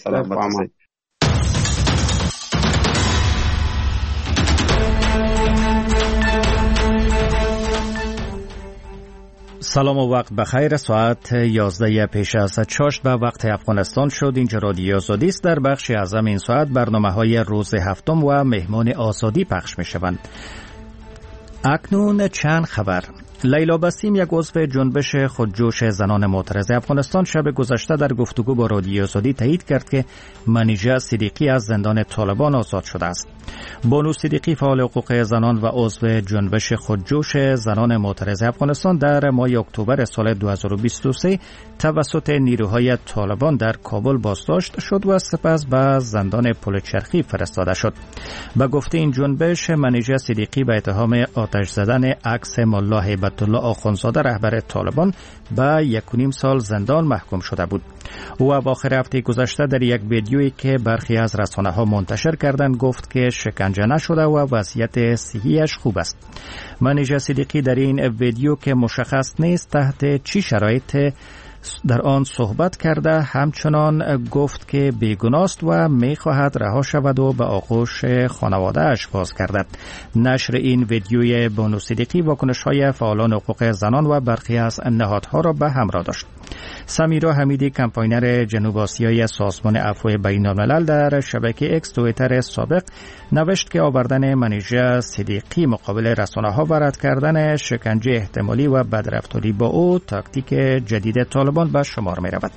سلام. سلام و وقت بخیر. ساعت 11 پیش از چاشت به وقت افغانستان شد. اینجا رادیو آزادی است. در بخش اعظم این ساعت برنامه‌های روز هفتم و مهمان آزادی پخش می‌شوند. اکنون چند خبر. لیلا بسیم، یک عضو جنبش خودجوش زنان معترض افغانستان، شب گذشته در گفتگو با رادیو آزادی تایید کرد که منیژه صدیقی از زندان طالبان آزاد شده است. بانو صدیقی، فعال حقوق زنان و عضو جنبش خودجوش زنان معترض افغانستان، در ماه اکتبر سال 2023 توسط نیروهای طالبان در کابل بازداشت شد و سپس به زندان پلچرخی فرستاده شد. به گفته این جنبش، منیژه صدیقی به اتهام آتش زدن عکس ملا هیبت الله آخوندزاده رهبر طالبان به 1.5 سال زندان محکوم شده بود. او اواخر هفته گذشته در یک ویدیویی که برخی از رسانه‌ها منتشر کردند گفت که شکنجه نشده و وضعیت صحیش خوب است. منیژه صدیقی در این ویدیو که مشخص نیست تحت چه شرایط در آن صحبت کرده، همچنان گفت که بیگناه است و می‌خواهد رها شود و به آغوش خانواده‌اش بازگردد. نشر این ویدیوی بانو صدیقی واکنش‌های فعالان حقوق زنان و برخی از نهادها را به همراه داشت. سمیرا حمیدی، کمپاینر جنوب آسیایی سازمان عفو بین‌الملل، در شبکه اکس توییتر سابق نوشت که آوردن منیژه صدیقی مقابل رسانه‌ها و رد کردن شکنجه احتمالی و بدرفتاری با او تاکتیک جدید طالبان به شمار می رود.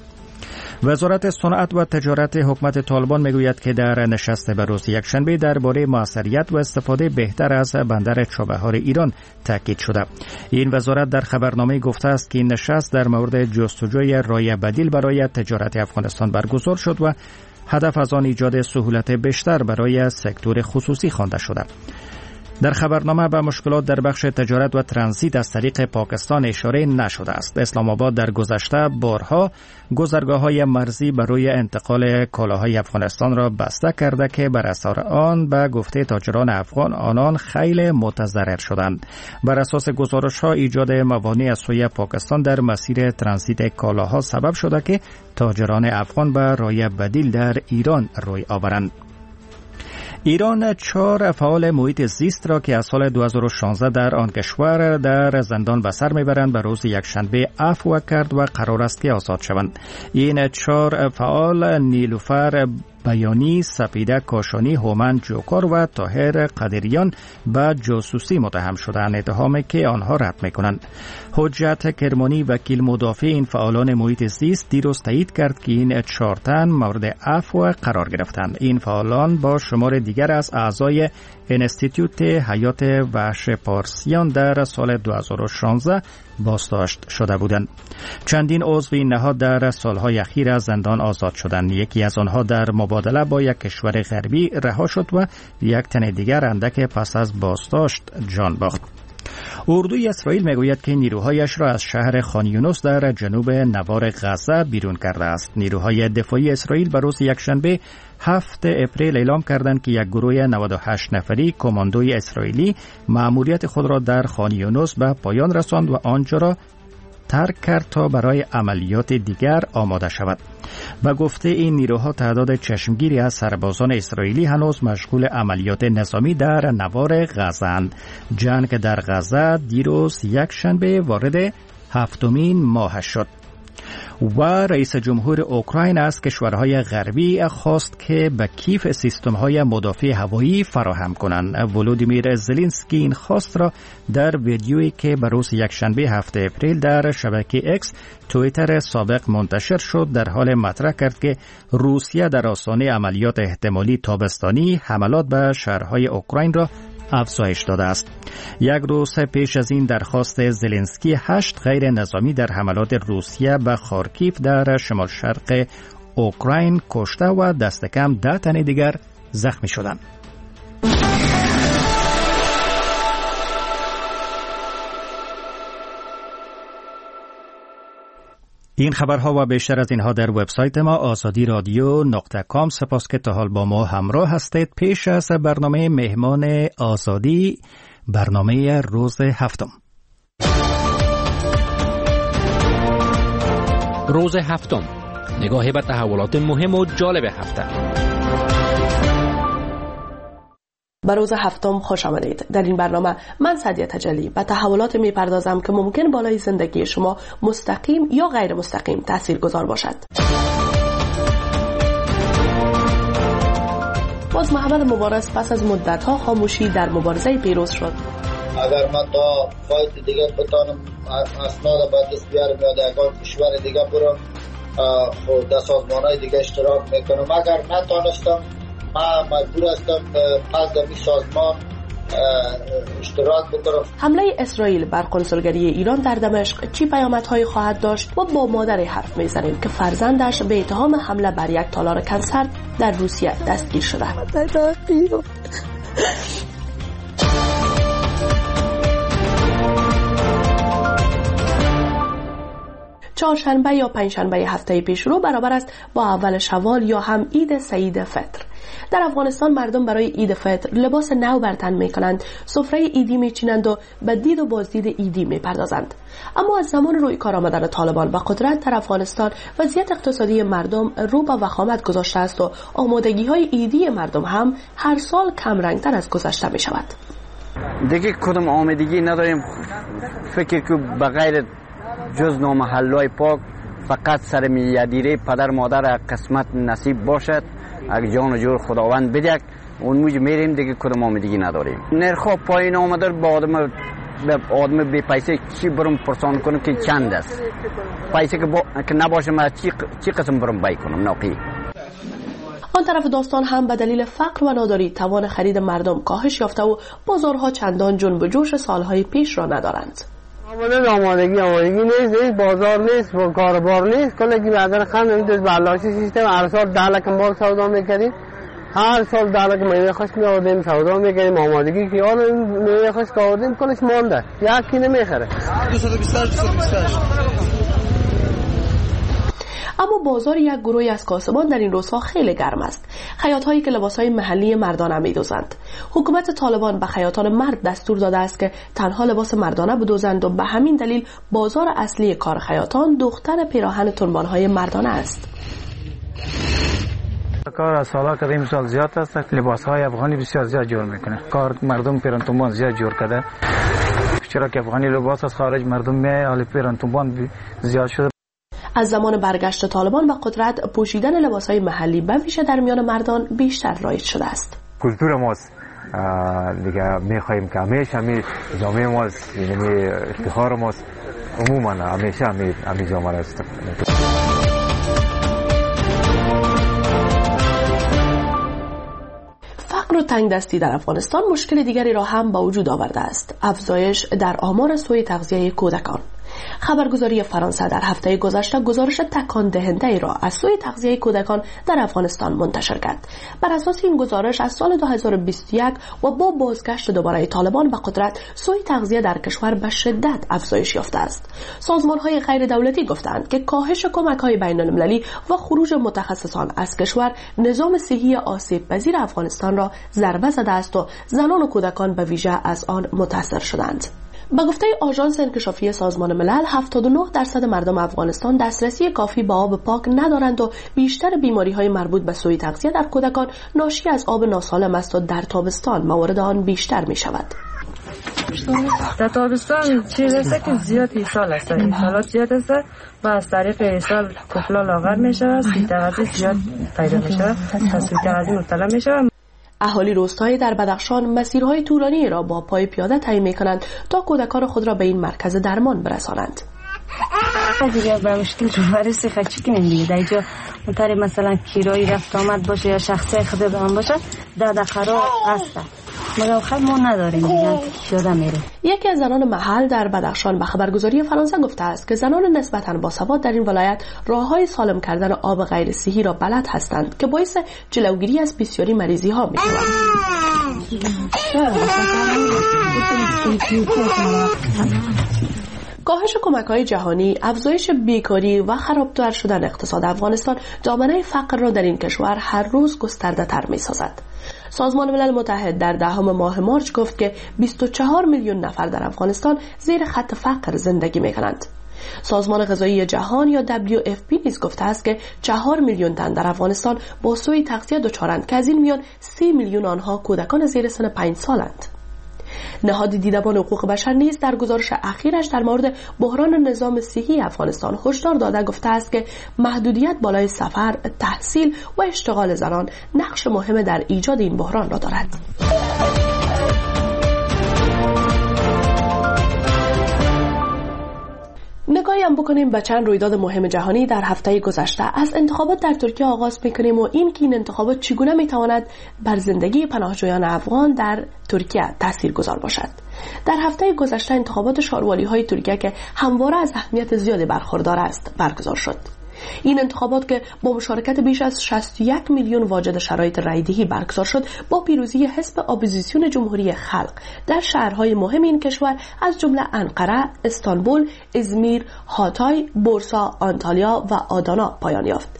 وزارت صنعت و تجارت حکومت طالبان میگوید که در نشست به روز یکشنبه درباره موثریت و استفاده بهتر از بندر چابهار ایران تاکید شده. این وزارت در خبرنامه گفته است که این نشست در مورد جستجوی راه بدیل برای تجارت افغانستان برگزار شد و هدف از آن ایجاد سهولت بیشتر برای سکتور خصوصی خوانده شده. در خبرنامه به مشکلات در بخش تجارت و ترانزیت از طریق پاکستان اشاره نشده است. اسلام آباد در گذشته بارها گذرگاه‌های مرزی برای انتقال کالاهای افغانستان را بسته کرده که بر اثر آن به گفته تاجران افغان آنان خیلی متضرر شدند. بر اساس گزارش‌ها ایجاد موانع از سوی پاکستان در مسیر ترانزیت کالاها سبب شده که تاجران افغان به راه بدیل در ایران روی آورند. ایران 4 فعال محیط زیست را که از سال 2016 در آن کشور در زندان به سر میبرند به روز یکشنبه عفو کرد و قرار است که آزاد شوند. این 4 فعال نیلوفر بیانی، سپیده کاشانی، هومن جوکار و طاهر قدریان به جاسوسی متهم شدند، اتهامی که آنها رد میکنند. حجت کرمانی، وکیل مدافع این فعالان محیط زیست، دیروز تایید کرد که این 4 تن مورد عفو قرار گرفتند. این فعالان با شمار دیگر از اعضای انستیتوت حیات وحش پارسیان در سال 2016 بازداشت شده بودند. چندین عضو این نهاد در سالهای اخیر از زندان آزاد شدند. یکی از آنها در مبادله با یک کشور غربی رها شد و یک تن دیگر اندک پس از بازداشت جان باخت. اردوی اسرائیل میگوید که نیروهایش را از شهر خان یونس در جنوب نوار غزه بیرون کرده است. نیروهای دفاعی اسرائیل به روز یکشنبه 7 اپریل اعلام کردند که یک گروه 98 نفری کماندوی اسرائیلی مأموریت خود را در خان یونس به پایان رساند و آنجا را ترک کرد تا برای عملیات دیگر آماده شود. به گفته این نیروها تعداد چشمگیری از سربازان اسرائیلی هنوز مشغول عملیات نظامی در نوار غزه اند. جنگ در غزه دیروز یکشنبه وارد 7مین ماه شد. و رئیس جمهور اوکراین از کشورهای غربی خواست که به کیف سیستم‌های مدافع هوایی فراهم کنند. ولودیمیر زلنسکی این خواست را در ویدیویی که به روز یکشنبه 7 اپریل در شبکه اکس توییتر سابق منتشر شد در حال مطرح کرد که روسیه در آستانه عملیات احتمالی تابستانی حملات به شهرهای اوکراین را افزایش داده است. یک روز پیش از این درخواست زلنسکی 8 غیر نظامی در حملات روسیه به خارکیف در شمال شرق اوکراین کشته و دست کم 10 تن دیگر زخمی شدند. این خبرها و بیشتر از اینها در وبسایت ما azadi.radio.com. سپاس که تا حال با ما همراه هستید. پیش از برنامه مهمان آزادی، برنامه روز هفتم. روز هفتم، نگاهی به تحولات مهم و جالب هفته. به روز هفتم خوش آمدید. در این برنامه من سعدیه تجلی به تحولات میپردازم که ممکن بالای زندگی شما مستقیم یا غیر مستقیم تاثیرگذار باشد. باز محمد مبارز پس از مدت‌ها خاموشی در مبارزه پیروز شد. اگر من تا فایت دیگه بتانم اسناد به دست بیارم یا در کشور دیگه برم در سازمان‌های دیگه اشتراک میکنم، اگر نتانستم من مجبور هستم پس در این سازمان اشتراک بکنم. حمله اسرائیل بر کنسولگری ایران در دمشق چی پیامدهایی خواهد داشت و با مادری حرف میزنیم که فرزندش به اتهام حمله بر یک تالار کنسرت در روسیه دستگیر شده. چهارشنبه یا پنجشنبه هفته پیشرو برابر است با اول شوال یا هم عید سعید فطر. در افغانستان مردم برای عید فطر لباس نو بر تن می‌کنند، سفره عیدی می‌چینند و به دید و بازدید عیدی می‌پردازند. اما از زمان روی کار آمدن طالبان به قدرت در افغانستان وضعیت اقتصادی مردم رو به وخامت گذاشته است و آمادگی‌های عیدی مردم هم هر سال کم رنگ‌تر از گذشته می‌شود. دیگه کدام آمادگی نداریم، فکر که بغیر جز نامحلای پاک فقط سر میادیره پدر مادر قسمت نصیب باشد، اگه جان و جور خداوند بدهد اون موج میریم، دیگه کدام آمادگی نداریم. نرخ پایین آمده، با آدم بی پیسه چی برم پرسان کنم که چند است، پیسه که نباشه من چی قسم برم بای کنم ناقی. آن طرف داستان هم به دلیل فقر و ناداری توان خرید مردم کاهش یافته و بازارها چندان جنب و جوش سالهای پیش را ندارند. آمادگی نیست، بازار نیست و کاربار نیست. کلی که بعدن خند میدوز بلاشی سیستم هر سال 10 لک مال سودا میکردیم، هر سال 10 لک میوه خشک میآوردیم سودا میکردیم. آمادگی که حالا میوه خشک آوردیم کلش مانده، یکی نمیخره. 228 اما بازار یک گروهی از کاسبان در این روزها خیلی گرم است. خیاط‌هایی که لباس‌های محلی مردانه می‌دوزند. حکومت طالبان به خیاطان مرد دستور داده است که تنها لباس مردانه بدوزند و به همین دلیل بازار اصلی کار خیاطان دختر پیراهن تنبان‌های مردانه است. کار از سالا قدیم سال زیاد است، لباس‌های افغانی بسیار زیاد جور میکنه. کار مردم پیراهن تنبان زیاد جور کرده. چرا که افغانی لباس از خارج مردم میاد، حالا پیراهن تنبان زیاد شده. از زمان برگشت طالبان به قدرت پوشیدن لباسهای محلی به ویژه در میان مردان بیشتر رایج شده است. کلتور ماست دیگه، میخواهیم که همیشه همی جامعه ماست، یعنی افتخار ماست، عموما همیشه همی جامعه را است. فقر و تنگ دستی در افغانستان مشکل دیگری را هم به وجود آورده است: افزایش در آمار سوء تغذیه کودکان. خبرگزاری فرانسه در هفته گذشته گزارش تکان دهنده ای را از سوء تغذیه کودکان در افغانستان منتشر کرد. بر اساس این گزارش از سال 2021 و با بازگشت دوباره طالبان به قدرت سوء تغذیه در کشور به شدت افزایش یافته است. سازمان‌های غیر دولتی گفتند که کاهش کمک‌های بین‌المللی و خروج متخصصان از کشور نظام صحی آسیب پذیر افغانستان را ضربه زده است و زنان و کودکان به ویژه از آن متاثر شدند. به گفته آژانس انکشافی سازمان ملل 79% مردم افغانستان دسترسی کافی به آب پاک ندارند و بیشتر بیماری‌های مربوط به سوء تغذیه در کودکان ناشی از آب ناسالم است و در تابستان موارد آن بیشتر می‌شود. در تابستان چیز است که زیاد ایصال است، ایصالات زیاد است و از طریق ایصال طفلا لاغر می‌شود، سوء تغذیه زیاد پیدا می‌شود، سوء تغذیه مبتلا می‌شود. اهالی روستایی در بدخشان مسیرهای طولانی را با پای پیاده طی می‌کنند تا کودکان خود را به این مرکز درمان برسانند. دیگه به مشکل رو برسی خچی کنیم دیگه. در اینجا منطقه مثلا کرایی رفت آمد باشه یا شخصی خود به هم باشه در قرار هست، مگر خیلی ما نداریم دیگه پیاده میره. یکی از زنان محل در بدخشان به خبرگزاری فرانسه گفته است که زنان نسبتاً باسواد در این ولایت راههای سالم کردن آب غیر صحی را بلد هستند که باعث جلوگیری از بسیاری مریضی ها می‌شود. کاهش کمک‌های جهانی، افزایش بیکاری و خرابتر شدن اقتصاد افغانستان دامنه فقر را در این کشور هر روز گسترده‌تر می‌سازد. سازمان ملل متحد در 10 ماه مارچ گفت که 24 میلیون نفر در افغانستان زیر خط فقر زندگی می‌کنند. سازمان غذایی جهان یا WFP نیز گفته است که 4 میلیون تن در افغانستان با سوء تغذیه دچارند که از این میان 3 میلیون آنها کودکان زیر سن 5 سالند. نهاد دیدبان حقوق بشر نیز در گزارش اخیرش در مورد بحران نظام صحی افغانستان هشدار داده گفته است که محدودیت بالای سفر، تحصیل و اشتغال زنان نقش مهم در ایجاد این بحران را دارد. نگاهی هم بکنیم به چند رویداد مهم جهانی در هفته گذشته. از انتخابات در ترکیه آغاز میکنیم و این که این انتخابات چگونه میتواند بر زندگی پناهجویان افغان در ترکیه تاثیرگذار باشد. در هفته گذشته انتخابات شاروالی های ترکیه که همواره از اهمیت زیادی برخوردار است برگزار شد. این انتخابات که با مشارکت بیش از 61 میلیون واجد شرایط رایدهی برگزار شد با پیروزی حزب اپوزیسیون جمهوری خلق در شهرهای مهم این کشور از جمله انقره، استانبول، ازمیر، هاتای، بورسا، آنتالیا و آدانا پایان یافت.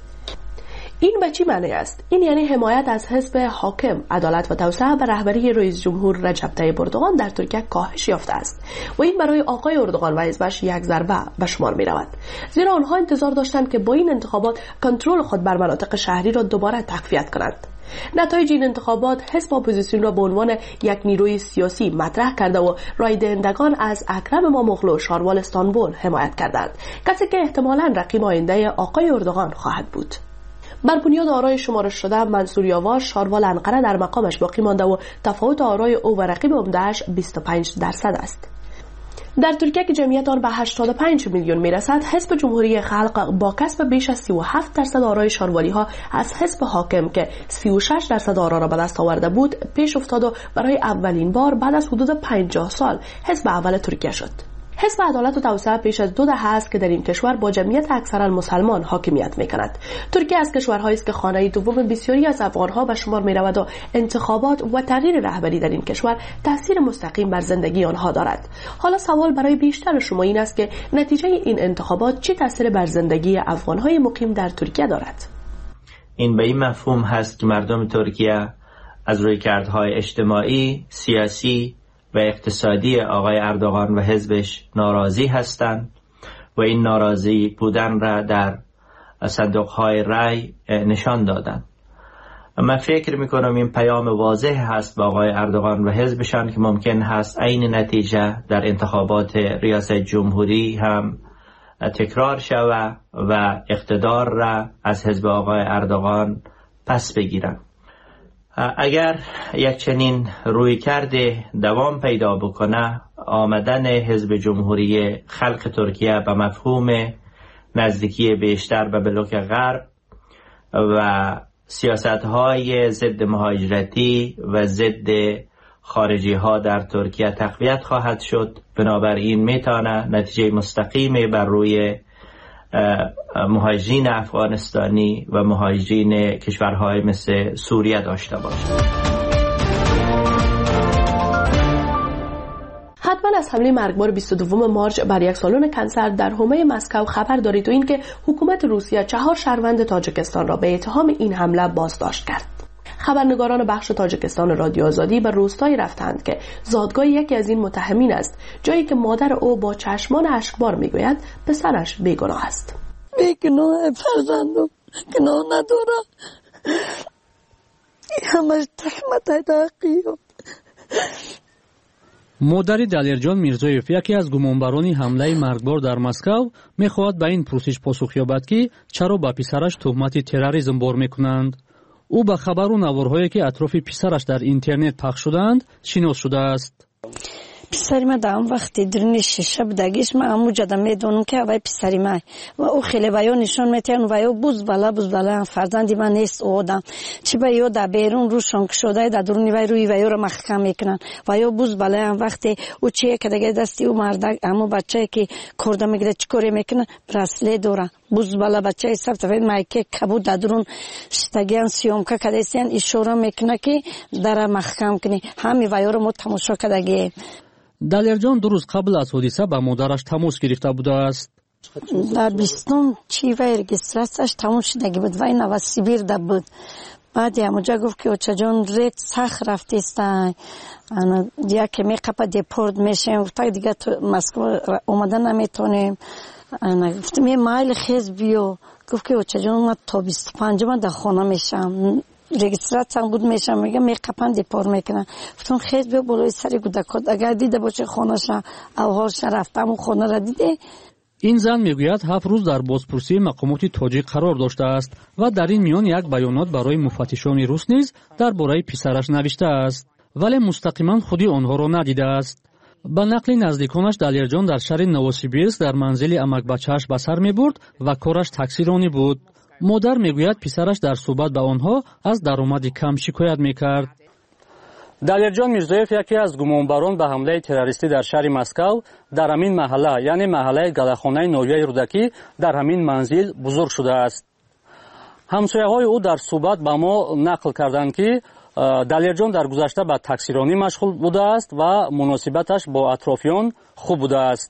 این به چی معنی است؟ این یعنی حمایت از حزب حاکم عدالت و توسعه به رهبری رئیس جمهور رجب طیب اردوغان در ترکیه کاهش یافته است و این برای آقای اردوغان و حزبش یک ضربه به شمار می رود، زیرا آنها انتظار داشتند که با این انتخابات کنترل خود بر مناطق شهری را دوباره تقویت کنند. نتایج این انتخابات حزب اپوزیسیون را به عنوان یک نیروی سیاسی مطرح کرده و رای دهندگان از اکرم اماموغلو شاروال استانبول حمایت کردند، کسی که احتمالاً رقیب آینده آقای اردوغان خواهد بود. بر بنیاد آرای شمارش شده منصور یاور شاروال انقره در مقامش باقی مانده و تفاوت آرای او و رقیب عمده‌اش 25% است. در ترکیه که جمعیت آن به 85 میلیون میرسد، حزب جمهوری خلق با کسب بیش از 37% آرای شاروالی ها از حزب حاکم که 36% آرا را به دست آورده بود پیش افتاد و برای اولین بار بعد از حدود 50 سال حزب اول ترکیه شد. حزب عدالت و توسعه پیش از 2 دهه است که در این کشور با جمعیت اکثرا مسلمان حاکمیت می‌کند. ترکیه از کشورهایی است که خانه دوم بسیاری از افغان‌ها به شمار می‌رود و انتخابات و تغییر رهبری در این کشور تأثیر مستقیم بر زندگی آنها دارد. حالا سوال برای بیشتر شما این است که نتیجه این انتخابات چه تأثیر بر زندگی افغان‌های مقیم در ترکیه دارد؟ این به این مفهوم هست که مردم ترکیه از رویکردهای اجتماعی، سیاسی و اقتصادی آقای اردوغان و حزبش ناراضی هستند و این ناراضی بودن را در صندوق‌های رای نشان دادند. من فکر میکنم این پیام واضح هست به آقای اردوغان و حزبشان که ممکن هست عین نتیجه در انتخابات ریاست جمهوری هم تکرار شود و اقتدار را از حزب آقای اردوغان پس بگیرند. اگر یک چنین روی کرده دوام پیدا بکنه، آمدن حزب جمهوری خلق ترکیه به مفهوم نزدیکی بیشتر به بلوک غرب و سیاست‌های ضد مهاجرتی و ضد خارجی ها در ترکیه تقویت خواهد شد. بنابراین میتونه نتیجه مستقیمی بر روی مهاجرین افغانستانی و مهاجرین کشورهای مثل سوریه داشته باشد. حتما از حمله مرگبار 22 مارچ بر یک سالن کنسرت در حومه مسکو خبر دارید و اینکه حکومت روسیه 4 شهروند تاجیکستان را به اتهام این حمله بازداشت کرد. خبرنگاران بخش تاجیکستان رادیو آزادی به روستایی رفتند که زادگاه یکی از این متهمین است، جایی که مادر او با چشمان اشکبار میگوید پسرش بیگناه است. بیگناه فرزندم، گناه نداره، همش تهمت تحقیق. مادر دلیرجان میرزایف یکی از گمانبران حمله مرگبار در مسکو میخواهد به این پرسش پاسخ یابد که چرا به پسرش تهمت تروریسم بار میکنند. او به خبر و نوارهایی که اطراف پسرش در اینترنت پخش شدند شناس شده است. پسری ما در اون وقتی درون شیشه بودگیش ما همو جدا میدونم که اوای پسری ما و او خیلی ویا نشان میتین و ویا بوز بالا فرزندی من نیست او آدم چی با یو در بیرون روشان شده در درونی وی روی ویا رو محکم میکنن ویا بوز بالا وقتی او چیه که دیگه دستی او مردک همو بچه که کرده میگیره چکوری میکنه برسله دوره بوز بالا بچه سفت وید مایکه کبود در درون شتگیان سیومکه کدیسیان اشاره میکنه که در محکم کنی همی ویا رو ما تماشا کدگی. دلیرجان 2 روز قبل از حادثه با مادرش تماس گرفته بوده است. در 20 چی وی رجستراسیش تموم شدگی بود وی نو سیبیر ده بود. بعد همونجا گفت که اوچه جان ریت سخ رفتیستن دیگه که می قپا دیپورد میشیم تا دیگه تو مسکو اومدن نمیتونیم گفتم یه مایل خیز بیو. گفت که بچه جان من تا 25 من در خانه میشم، رجیسترات هم بود میشم، میگم می قپن دیپار میکنن. گفتم خیز بیو بالای سری کودکات اگر دیده باشه خانه‌ش اوهاش رفتم و خانه را دیده. این زن میگوید 7 روز در بازپرسی مقامات تاجیک قرار داشته است و در این میان یک بیانات برای مفتشان روس نیز درباره پسرش نوشته است، ولی مستقیما خودی آنها را ندیده است. با نقل نزدیکانش دلیرجان در شهر نووسیبیرسک در منزل امک بچه‌اش به سر می‌برد و کارش تاکسیرانی بود. مادر میگوید پسرش در صحبت با آنها از درآمد کم شکایت میکرد. دلیرجان میرزایف یکی از گمانبران به حمله تروریستی در شهر مسکو در همین محله یعنی محله گلخانه نویه رودکی در همین منزل بزرگ شده است. همسایه‌های او در صحبت با ما نقل کردند که دلیرجان در گذشته به تاکسیرانی مشغول بوده است و مناسبتش با اطرافیان خوب بوده است.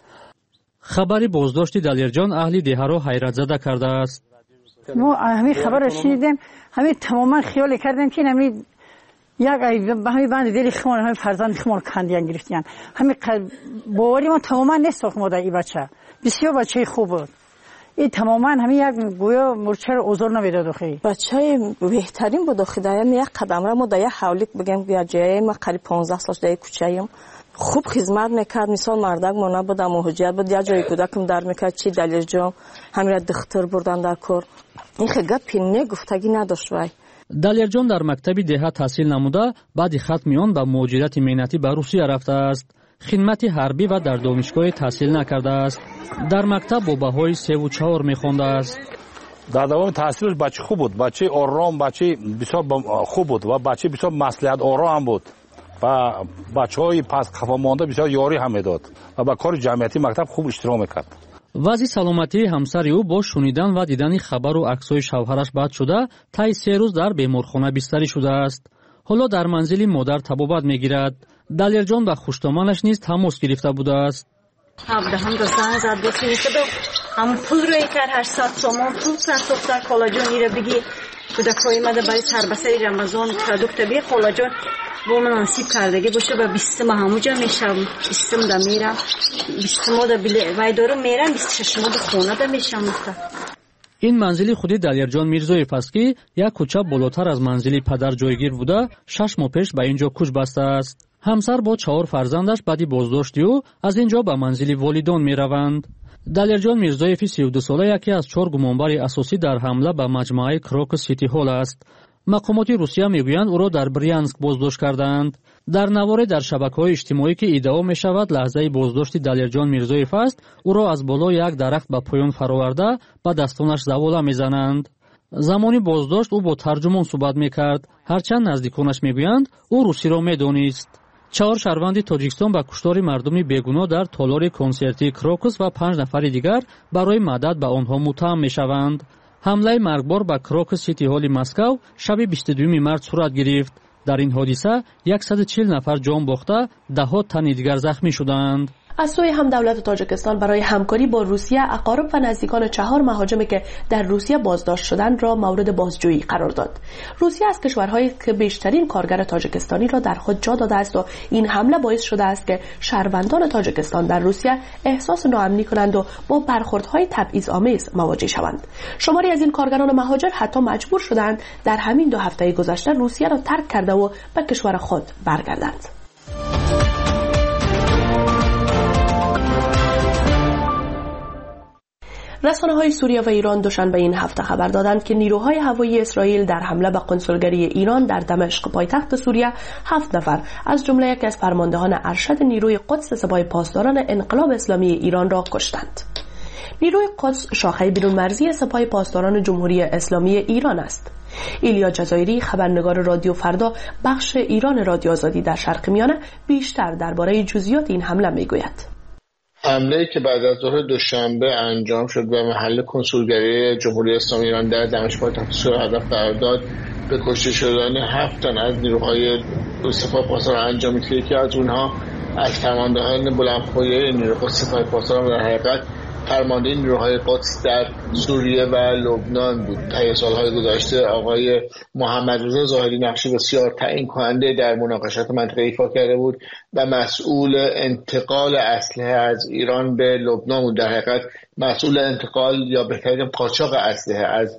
خبری بازداشت دلیرجان اهل دهه را حیرت زده کرده است. ما همین خبر را شنیدیم، همین تماما خیال کردیم که همین یک همین بند دلی خمار همین فرزند خمار کندیان گرفتیان. همین باوری ما تماما نساخت ما در این بچه. بسیار بچه خوب بود. این تماما همین یک گویا مرچه رو اوزار نمیداد اخی. بچه بهترین بود اخی دایم یک قدم را ما در یک حولیک بگم بیا جای ما قریب 15 سالش در کوچه‌ایم. خوب خدمت میکرد، مثال مردک ما نبودم مهاجرت بود یا جای کودکم در میکرد چی دلیرجان همین را دختر بردن در کار. این گپی نگفتگی نداشت وای. دلیرجان در مکتب دهه تحصیل نموده بعد ختم آن به مهاجرت مهنتی به روسیه رفته است. خدمت حربی و در دانشگاه تحصیل نکرده است. در مکتب با بهای 3 و 4 میخوانده است. در دوام تحصیلش بچه خوب بود، بچه آرام، بچه بسیار خوب بود و بچه بسیار مصلحت آرام بود و بچهای پس خفا مانده بسیار یاری هم میداد و با کار جمعیتی مکتب خوب اشتراک میکرد. وضع سلامتی همسر او با شنیدن و دیدن خبر و عکس‌های شوهرش بد شده طی 3 روز در بیمارخانه بستری شده است. حالا در منزل مادر طبابت میگیرد. دلیرجان با خوشتامانش نیز تماس گرفته بوده است. هم دو زن زد دوستی نیسته هم پول روی کرد 800 تومان پول ساختن خالاجان ایره بگی کودکای مده برای سربسری رمضان پروداکت بی خالاجان با من نصیب کردگی باشه و 20 ماه همونجا میشم 20 دا میرم 20 ماه دا وای دارم میرم 26 ماه دا خونه دا میشم. این منزل خودی دلیرجان میرزایف است که یک کوچه بالاتر از منزل پدر جایگیر بوده 6 ماه پیش به اینجا کوچ بسته است. همسر با 4 فرزندش بعد بازداشت او از اینجا به منزل والدان میروند. دلیرجان میرزایف 32 ساله یکی از 4 گمانبر اساسی در حمله به مجموعه کروکس سیتی هال است. مقامات روسیه میگویند او را در بریانسک بازداشت کردند. در نوار در شبکه‌های اجتماعی که ادعا می‌شود لحظه بازداشت دلیرجان میرزایف است، او را از بالای یک درخت به پایان فراورده با دستانش زواله می‌زنند. زمانی بازداشت او با ترجمان صحبت می‌کرد، هرچند نزدیکانش میگویند او روسی را می‌دانست. 4 شهروند تاجیکستان با کشتار مردم بیگناه در تالار کنسرتی کروکس و 5 نفر دیگر برای مدد به آنها متهم می‌شوند. حمله مرگبار به کروکس سیتی هال مسکو شب 22 مارس صورت گرفت. در این حادثه 140 نفر جان باخته، ده‌ها تن دیگر زخمی شدند. از سوی هم دولت تاجیکستان برای همکاری با روسیه اقارب و نزدیکان 4 مهاجمی که در روسیه بازداشت شدند را مورد بازجویی قرار داد. روسیه از کشورهایی که بیشترین کارگر تاجیکستانی را در خود جا داده است و این حمله باعث شده است که شهروندان تاجیکستان در روسیه احساس ناامنی کنند و با برخوردهای تبعیض‌آمیز مواجه شوند. شماری از این کارگران مهاجر حتی مجبور شدند در همین 2 هفته گذشته روسیه را ترک کرده و به کشور خود برگردند. رسانه‌های سوریه و ایران دوشنبه این هفته خبر دادند که نیروهای هوایی اسرائیل در حمله به کنسولگری ایران در دمشق پایتخت سوریه 7 نفر از جمله یکی از فرماندهان ارشد نیروی قدس سپاه پاسداران انقلاب اسلامی ایران را کشتند. نیروی قدس شاخه بیرونمرزی سپاه پاسداران جمهوری اسلامی ایران است. ایلیا جزایری خبرنگار رادیو فردا بخش ایران رادیو آزادی در شرق میانه بیشتر درباره جزئیات این حمله میگوید. حمله‌ای که بعد از ظهر دوشنبه انجام شد به محل کنسولگری جمهوری اسلامی ایران در دمشق پایتخت سوریه هدف قرار داد به کشته شدن 7 تن از نیروهای سپاه پاسداران انجامید که یکی از اونها از فرماندهان بلندپایه نیروی قدس سپاه پاسداران در حقیقت فرمانده نیروهای قدس در سوریه و لبنان بود. طی سالهای گذشته آقای محمد رضا ظاهری نقشی بسیار تعیین کننده در مناقشات منطقه ایفا کرده بود و مسئول انتقال اسلحه از ایران به لبنان بود. در حقیقت مسئول انتقال یا بهترین قاچاق اسلحه از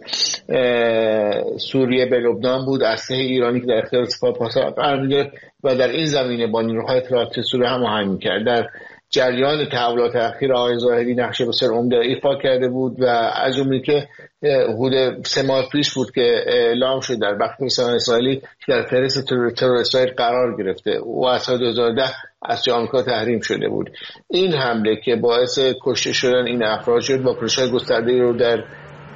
سوریه به لبنان بود. اسلحه ایرانی که در اختیار سپاه پاسداران قرار می‌گرفت و در این زمینه با نیروهای اطلاعاتی سوریه هماهنگ می‌کرد. در جریان تحولات اخیر آقای ظاهری نقش بسیار عمده ایفا کرده بود و از جمله که حدود 3 ماه پیش بود که اعلام شد در بخش اسرائیلی که در فهرست ترور اسرائیل قرار گرفته و از سال 2010 از آمریکا تحریم شده بود. این حمله که باعث کشته شدن این افراد شد با واکنش‌های گسترده‌ای رو در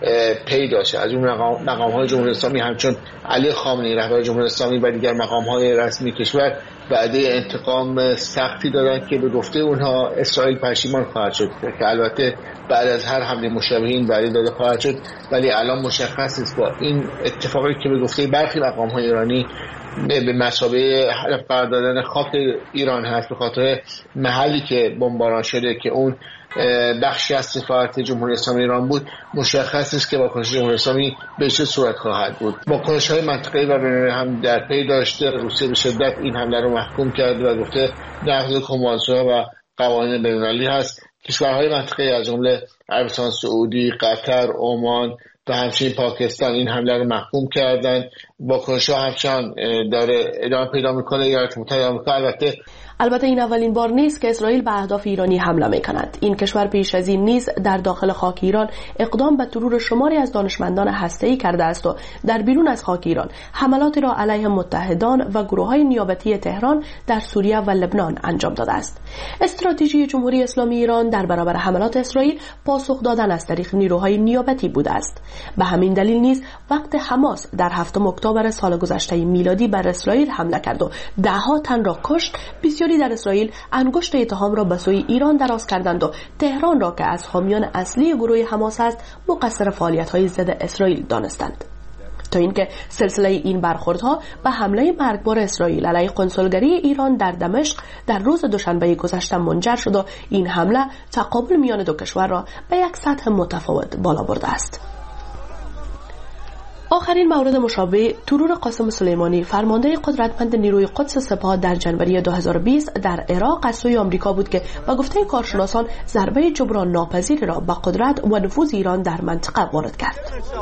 پی داشته. از اون مقام‌های جمهوری اسلامی همچون علی خامنه‌ای رهبر جمهوری اسلامی و دیگر مقام‌های رسمی کشور وعده انتقام سختی دادند که به گفته اونها اسرائیل پشیمان خواهد شد که البته بعد از هر حمله مشابه این وعده داده خواهد شد، ولی الان مشخص است با این اتفاقی که به گفته برخی مقام‌های ایرانی به مثابه قرار دادن خاک ایران هست به خاطر محلی که بمباران شده که اون بخشی از سفارت جمهوری اسلامی ایران بود، مشخص است که واکنش جمهوری اسلامی به چه صورت خواهد بود. واکنش‌های منطقه‌ای و بین‌المللی هم در پی داشته. روسیه به شدت این حمله رو محکوم کرد و گفته نقض کنوانسیون‌ها و قوانین بین‌المللی هست. کشورهای منطقه‌ای از جمله عربستان سعودی، قطر، عمان و همچنین پاکستان این حمله رو محکوم کردند. واکنش‌ها همچنان داره ادامه پیدا می‌کنه. ایالات متحده آمریکا البته این اولین بار نیست که اسرائیل به اهداف ایرانی حمله می‌کند. این کشور پیش از این نیز در داخل خاک ایران اقدام به ترور شماری از دانشمندان هسته‌ای کرده است و در بیرون از خاک ایران حملاتی را علیه متحدان و گروه‌های نیابتی تهران در سوریه و لبنان انجام داده است. استراتژی جمهوری اسلامی ایران در برابر حملات اسرائیل پاسخ دادن از طریق نیروهای نیابتی بوده است. به همین دلیل نیز وقت حماس در 7 اکتبر سال گذشته میلادی بر اسرائیل حمله کرد و ده‌ها تن را کشت، بسیاری در اسرائیل انگشت اتهام را به سوی ایران دراز کردند و تهران را که از حامیان اصلی گروه حماس است مقصر فعالیت‌های ضد اسرائیل دانستند. تا اینکه سلسله این برخوردها به حمله مرگبار اسرائیل علیه کنسولگری ایران در دمشق در روز دوشنبه گذشته منجر شد و این حمله تقابل میان دو کشور را به یک سطح متفاوت بالا برده است. آخرین مورد مشابه ترور قاسم سلیمانی فرمانده قدرتمند نیروی قدس سپاه در جنوری 2020 در عراق از سوی آمریکا بود که با گفته کارشناسان ضربه جبران ناپذیر را به قدرت و نفوذ ایران در منطقه وارد کرد.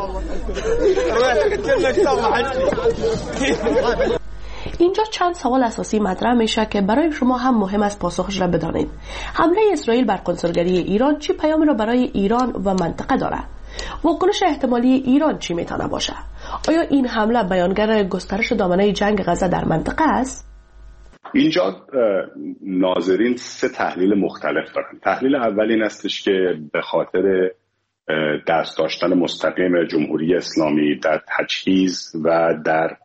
اینجا چند سوال اساسی مطرح میشه که برای شما هم مهم است پاسخش را بدانید. حمله اسرائیل بر کنسولگری ایران چه پیامی را برای ایران و منطقه دارد؟ واکنش احتمالی ایران چی میتونه باشه؟ آیا این حمله بیانگر گسترش دامنه جنگ غزه در منطقه است؟ اینجا ناظرین 3 تحلیل مختلف دارن. تحلیل اول این استش که به خاطر دست داشتن مستقیم جمهوری اسلامی در تجهیز و در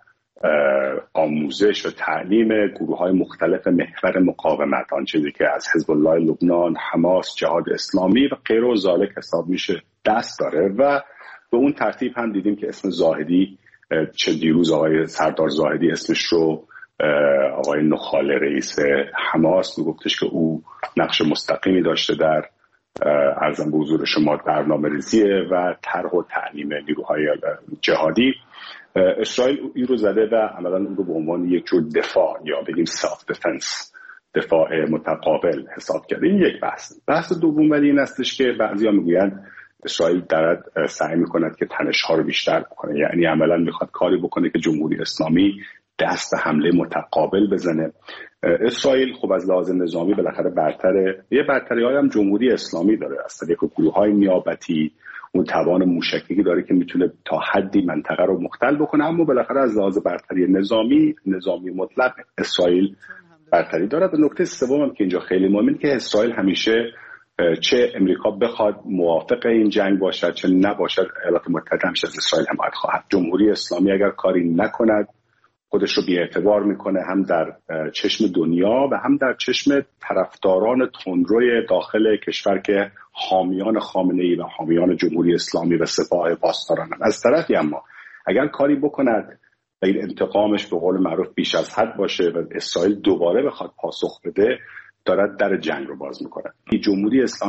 آموزش و تعلیم گروه‌های مختلف محور مقاومت، آن چیزی که از حزب الله لبنان، حماس، جهاد اسلامی و غیر و ذالک حساب میشه دست داره و به اون ترتیب هم دیدیم که اسم زاهدی، چه دیروز آقای سردار زاهدی اسمش رو آقای نخاله رئیس حماس میگفتش که او نقش مستقیمی داشته در عرضم به حضور شما برنامه‌ریزی و طرح و تعلیم نیروهای جهادی. اسرائیل این رو زده و عملاً اون رو به عنوان یک جور دفاع یا بگیم سلف دفنس، دفاع متقابل حساب کرده. این یک بحث دوم ولی این استش که بعضیا میگویند اسرائیل دارد سعی میکند که تنش‌ها رو بیشتر بکنه، یعنی عملاً میخواد کاری بکنه که جمهوری اسلامی دست حمله متقابل بزنه. اسرائیل خب از لحاظ نظامی بالاخره برتری‌های هم جمهوری اسلامی داره، از طریق گروه‌های نیابتی اون توان موشکی داره که میتونه تا حدی منطقه رو مختل بکنه، اما بالاخره از لحاظ برتری نظامی مطلق اسرائیل برتری داره. و نکته سوم هم که اینجا خیلی مهمه که اسرائیل همیشه چه امریکا بخواد موافق این جنگ باشد چه نباشد، ایالات متحده همیشه از اسرائیل حمایت خواهد. جمهوری اسلامی اگر کاری نکند خودش رو بی‌اعتبار میکنه، هم در چشم دنیا و هم در چشم طرفداران تندروی داخل کشور که حامیان خامنه‌ای و حامیان جمهوری اسلامی و سپاه پاسداران. از طرفی اما اگر کاری بکند و این انتقامش به قول معروف بیش از حد باشه و اسرائیل دوباره بخواد پاسخ بده، دارد در جنگ رو باز میکنه. جمهوری اسلامی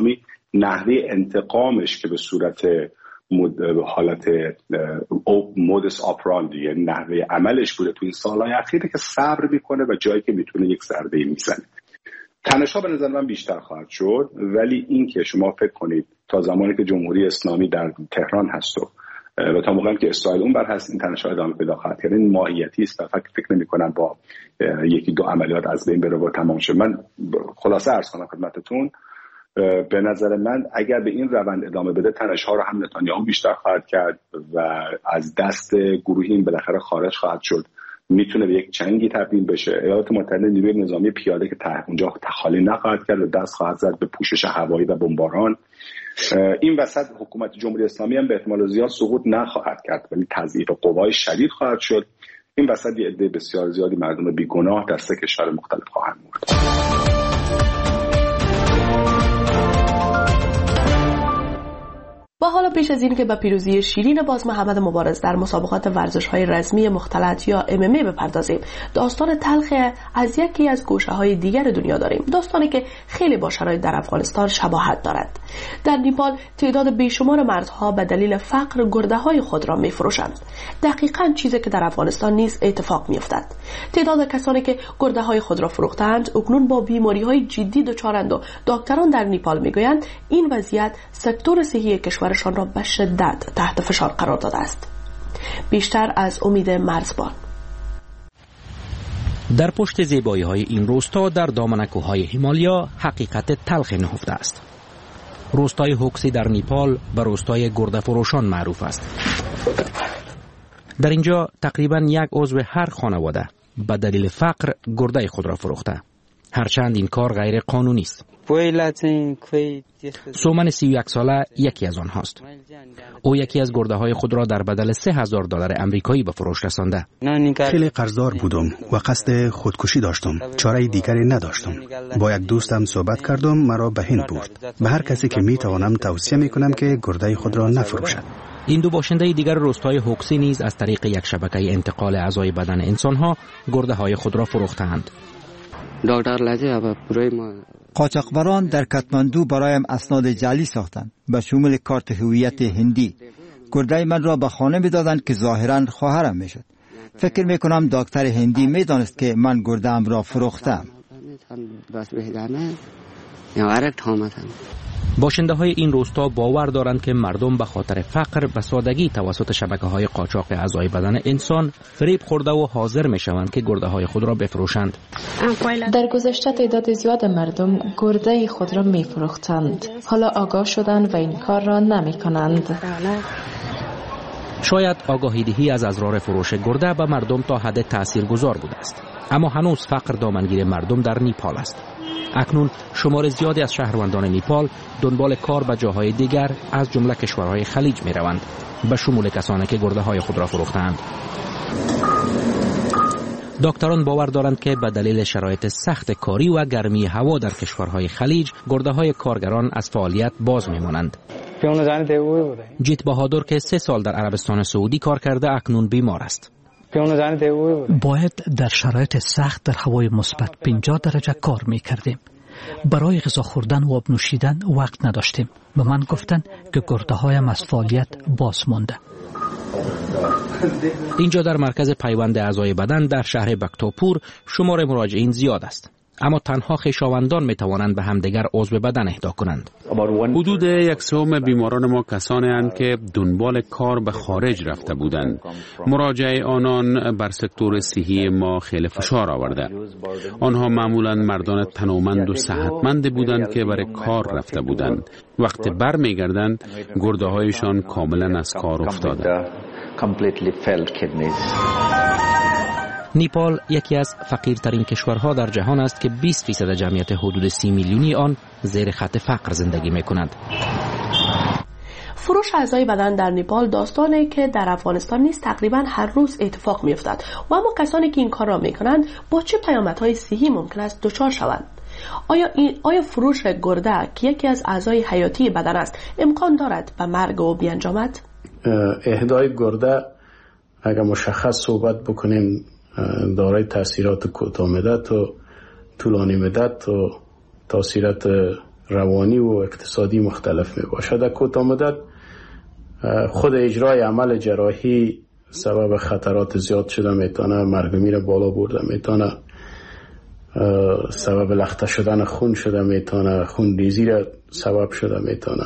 نحوه انتقامش که به صورت حالت مودس آپراندی، یعنی نحوه عملش بوده تو این سالهای اخیره که صبر میکنه و جایی که میتونه یک ضربه میزنه. تنش‌ها به نظر من بیشتر خواهد شد، ولی این که شما فکر کنید تا زمانی که جمهوری اسلامی در تهران هست و تا موقعی که اسرائیل اون بر هست این تنش‌ها ادامه پیدا خواهد کرد. این ماهیتی است و فکر نمی‌کنم با یکی دو عملیات از بین بره و تمام شه. من خلاصه عرض کنم خدمتتون، به نظر من اگر به این روند ادامه بده تنش‌ها رو هم نتانیاهو بیشتر خواهد کرد و از دست گروهی این بالاخره خارج خواهد شد، میتونه به یک جنگی تبدیل بشه. ایالات متحده نیروی نظامی پیاده که اونجا تخالی نخواهد کرد و دست خواهد زد به پوشش هوایی و بمباران. این وسط حکومت جمهوری اسلامی هم به احتمال زیاد سقوط نخواهد کرد، ولی تضعیف قوای شدید خواهد شد. این وسط یه عده بسیار زیادی مردم بیگناه در سه کشور مختلف خواهند مرد. و حالا پیش از این که به پیروزی شیرین باز محمد مبارز در مسابقات ورزش‌های رزمی مختلط یا MMA بپردازیم، داستان تلخ از یکی از گوشه‌های دیگر دنیا داریم، داستانی که خیلی با شرایط در افغانستان شباهت دارد. در نیپال تعداد بیشمار مردها به دلیل فقر گرده‌های خود را می‌فروشند. دقیقاً چیزی که در افغانستان نیز اتفاق می‌افتد. تعداد کسانی که گرده‌های خود را فروختند اکنون با بیماری‌های جدی دچارند و دکتران در نیپال می‌گویند این وضعیت سکتور صحی کشور شان را به شدت تحت فشار قرار داده است. بیشتر از امید مرزبان. در پشت زیبایی های این روستا در دامن کوههای هیمالیا حقیقت تلخ نهفته است. روستای هوکسی در نیپال و روستای گرده فروشان معروف است. در اینجا تقریبا یک عضو هر خانواده به دلیل فقر گرده خود را فروخته، هرچند این کار غیر قانونی است. سومن 31 ساله یکی از آنهاست. او یکی از گرده های خود را در بدل $3000 امریکایی به فروش رسانده. خیلی قرضدار بودم و قصد خودکشی داشتم. چاره دیگری نداشتم. با یک دوستم صحبت کردم، مرا به هند برد. به هر کسی که می توانم توصیه می کنم که گرده خود را نفروشد. این دو باشنده دیگر روستای هوکسی نیز از طریق یک شبکه انتقال اعضای بدن انسانها گرده های خود را فروختند. قاچاقبران در کاتماندو برایم اسناد جعلی ساختند به شمول کارت هویت هندی. گرده من را به خانه می‌دادند که ظاهراً خواهرم میشد. فکر می‌کنم دکتر هندی می‌دانست که من گرده‌ام را فروختم. باشنده های این روستا باور دارند که مردم به خاطر فقر به سادگی توسط شبکه‌های قاچاق اعضای بدن انسان فریب خورده و حاضر می‌شوند که گرده‌های خود را بفروشند. در گذشته تعداد زیاد مردم گرده خود را می‌فروختند. حالا آگاه شدند و این کار را نمی‌کنند. شاید آگاهی دهی از اضرار فروش گرده به مردم تا حد تاثیرگذار بوده است، اما هنوز فقر دامنگیر مردم در نیپال است. اکنون شمار زیادی از شهروندان نیپال دنبال کار به جاهای دیگر از جمله کشورهای خلیج می روند، به شمول کسانی که گرده های خود را فروختند. دکتران باور دارند که به دلیل شرایط سخت کاری و گرمی هوا در کشورهای خلیج گرده های کارگران از فعالیت باز می مانند. جیت بهادر که 3 سال در عربستان سعودی کار کرده اکنون بیمار است. باید در شرایط سخت در هوای مثبت 50 درجه کار می کردیم. برای غذا خوردن و آب نوشیدن وقت نداشتیم. به من گفتن که گرده هایم از فعالیت باز مانده. اینجا در مرکز پیوند اعضای بدن در شهر بکتاپور شمار مراجعین زیاد است، اما تنها خویشاوندان می توانند به همدیگر عضو بدن اهدا کنند. حدود 1/3 بیماران ما کسانی اند که دنبال کار به خارج رفته بودند. مراجعه آنان بر سکتور صحی ما خیلی فشار آورده. آنها معمولا مردان تنومند و صحتمند بودند که برای کار رفته بودند. وقتی بر می گردند گرده هایشان کاملا از کار افتاده. نیپال یکی از فقیرترین کشورها در جهان است که 20% جمعیت حدود 30 میلیونی آن زیر خط فقر زندگی می کند. فروش اعضای بدن در نیپال داستانی که در افغانستان نیز تقریبا هر روز اتفاق می افتد و اما کسانی که این کار را می کنند با چه پیامدهای صحی ممکن است دچار شوند؟ آیا فروش گرده که یکی از اعضای حیاتی بدن است امکان دارد به مرگ او بیانجامد؟ اهدای گرده اگر مشخص صحبت بکنیم دارای تاثیرات کوتاه مدت و طولانی مدت و تاثیرات روانی و اقتصادی مختلف می باشد. در کوتاه مدت خود اجرای عمل جراحی سبب خطرات زیاد شده میتونه، مرگ میر بالا برده میتونه، سبب لخته شدن خون شده میتونه، خون ریزی را سبب شده میتونه،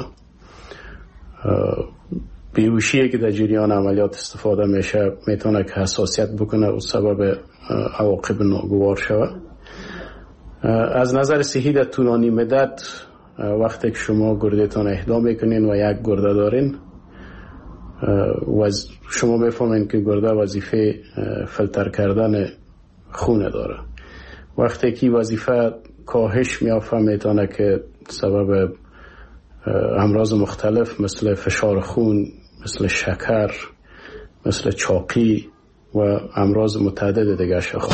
بیهوشی که در جریان عملیات استفاده میشه میتونه که حساسیت بکنه و سبب عواقب ناگوار شود. از نظر صحی در طولانی مدت وقتی که شما گردهتان اهدا میکنین و یک گرده دارین شما بفهمین که گرده وظیفه فیلتر کردن خون داره. وقتی که وظیفه کاهش میافته میتونه که سبب امراض مختلف مثل فشار خون، مثل شکر، مثل چاقی و امراض متعدد دیگه شود.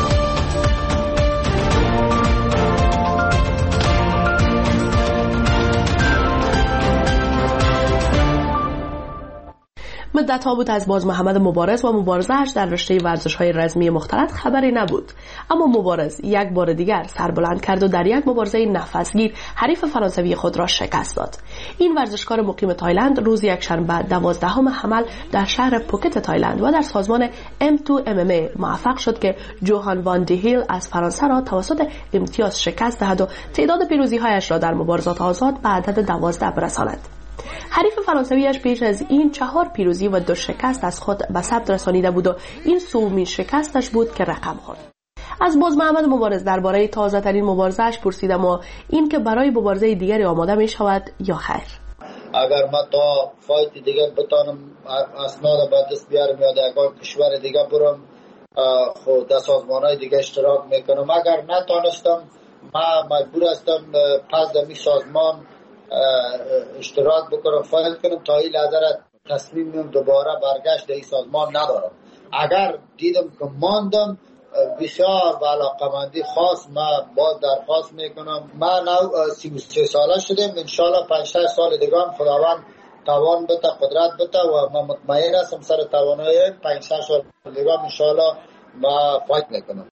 مدت‌ها بود از باز محمد مبارز و مبارزه‌اش در رشته ورزش‌های رزمی مختلط خبری نبود، اما مبارز یک بار دیگر سربلند کرد و در یک مبارزه نفسگیر حریف فرانسوی خود را شکست داد. این ورزشکار مقیم تایلند روز یکشنبه 12 حمل در شهر پوکت تایلند و در سازمان M2 MMA موفق شد که جوهان وان دی هیل از فرانسه را توسط امتیاز شکست دهد و تعداد پیروزی‌هایش را در مبارزات آزاد به عدد 12 برساند. حریف فرانسویش پیش از این 4 پیروزی و 2 شکست از خود به ثبت رسانیده بود و این سومین شکستش بود که رقم خورد. از باز محمد مبارز درباره تازه ترین مبارزه‌اش پرسیدم و این که برای مبارزه دیگری آماده می شود یا خیر. اگر ما تا فایت دیگه بتانم اسناد به دست بیارم یا در کشور دیگه برم خود در سازمان‌های دیگه اشتراک میکنم. اگر نتانستم ما مجبور هستم پس در می سازمان اشتراک بکنم، فایل کنم. تا این لحظه تصمیم میم دوباره برگشت در این سازمان ندارم. اگر دیدم که ماندم بسیار و علاقمندی خاص ما باز درخواست میکنم. من 33 ساله شدم، انشالله 5-6 سال دیگه هم خداوند توان بده، قدرت بده و من مطمئن هستم سر توانایی 5-6 سال دیگه هم انشالله ما فایت میکنم.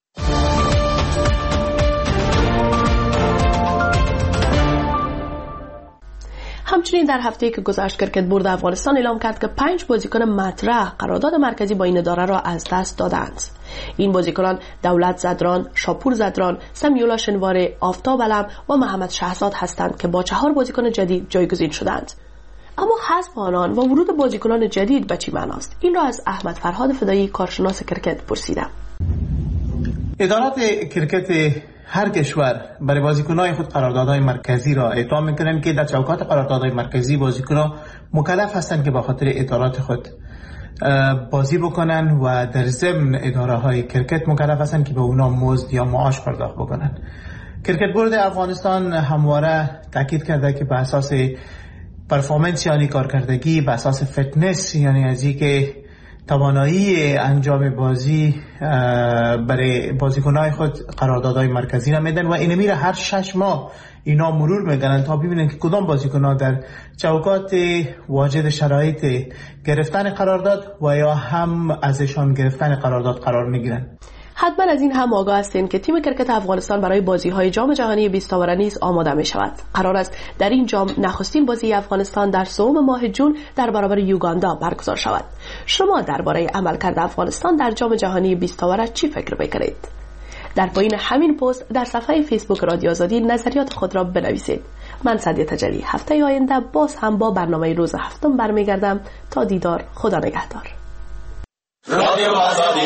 همچنین در هفته‌ای که گذشت کرکت بورد افغانستان اعلام کرد که 5 بازیکن مطرح قرارداد مرکزی با این اداره را از دست دادند. این بازیکنان دولت زدران، شاپور زدران، سمیولا شنواره، آفتاب علم و محمد شهزاد هستند که با 4 بازیکن جدید جایگزین شدند. اما حذف آنان و ورود بازیکنان جدید به چه معناست؟ این را از احمد فرهاد فدایی کارشناس کرکت پرسیدم. ادارات کرکت هر کشور برای بازیکنان خود قراردادهای مرکزی را اعطا میکنند که در چوکات قراردادهای مرکزی بازیکنان مکلف هستند که با خاطر ادارات خود بازی بکنن و در ضمن اداره های کرکت مکلف هستند که به اونا مزد یا معاش پرداخت بکنن. کرکت بورد افغانستان همواره تاکید کرده که به اساس پرفورمنس یعنی کارکردگی، به اساس فتنس یعنی از اینکه توانایی انجام بازی برای بازیکنای خود قراردادهای مرکزی را میدن و این میره هر 6 ماه اینا مرور میکنن تا ببینن که کدام بازیکن‌ها در چوکات واجد شرایط گرفتن قرارداد و یا هم ازشان گرفتن قرارداد قرار میگیرن. حتما از این هم آگاه هستین که تیم کرکت افغانستان برای بازی‌های جام جهانی 20 تاوره نیز آماده می شود. قرار است در این جام نخستین بازی افغانستان در 3 ماه جون در برابر یوگاندا برگزار شود. شما درباره عملکرد افغانستان در جام جهانی 20 تاوره چی فکر می‌کنید؟ در پایین همین پست در صفحه فیسبوک رادیو آزادی نظریات خود را بنویسید. من سعدیه تجلی هفته آینده باز هم با برنامه روز هفتم برمیگردم. تا دیدار، خدا نگهدار. رادیو آزادی.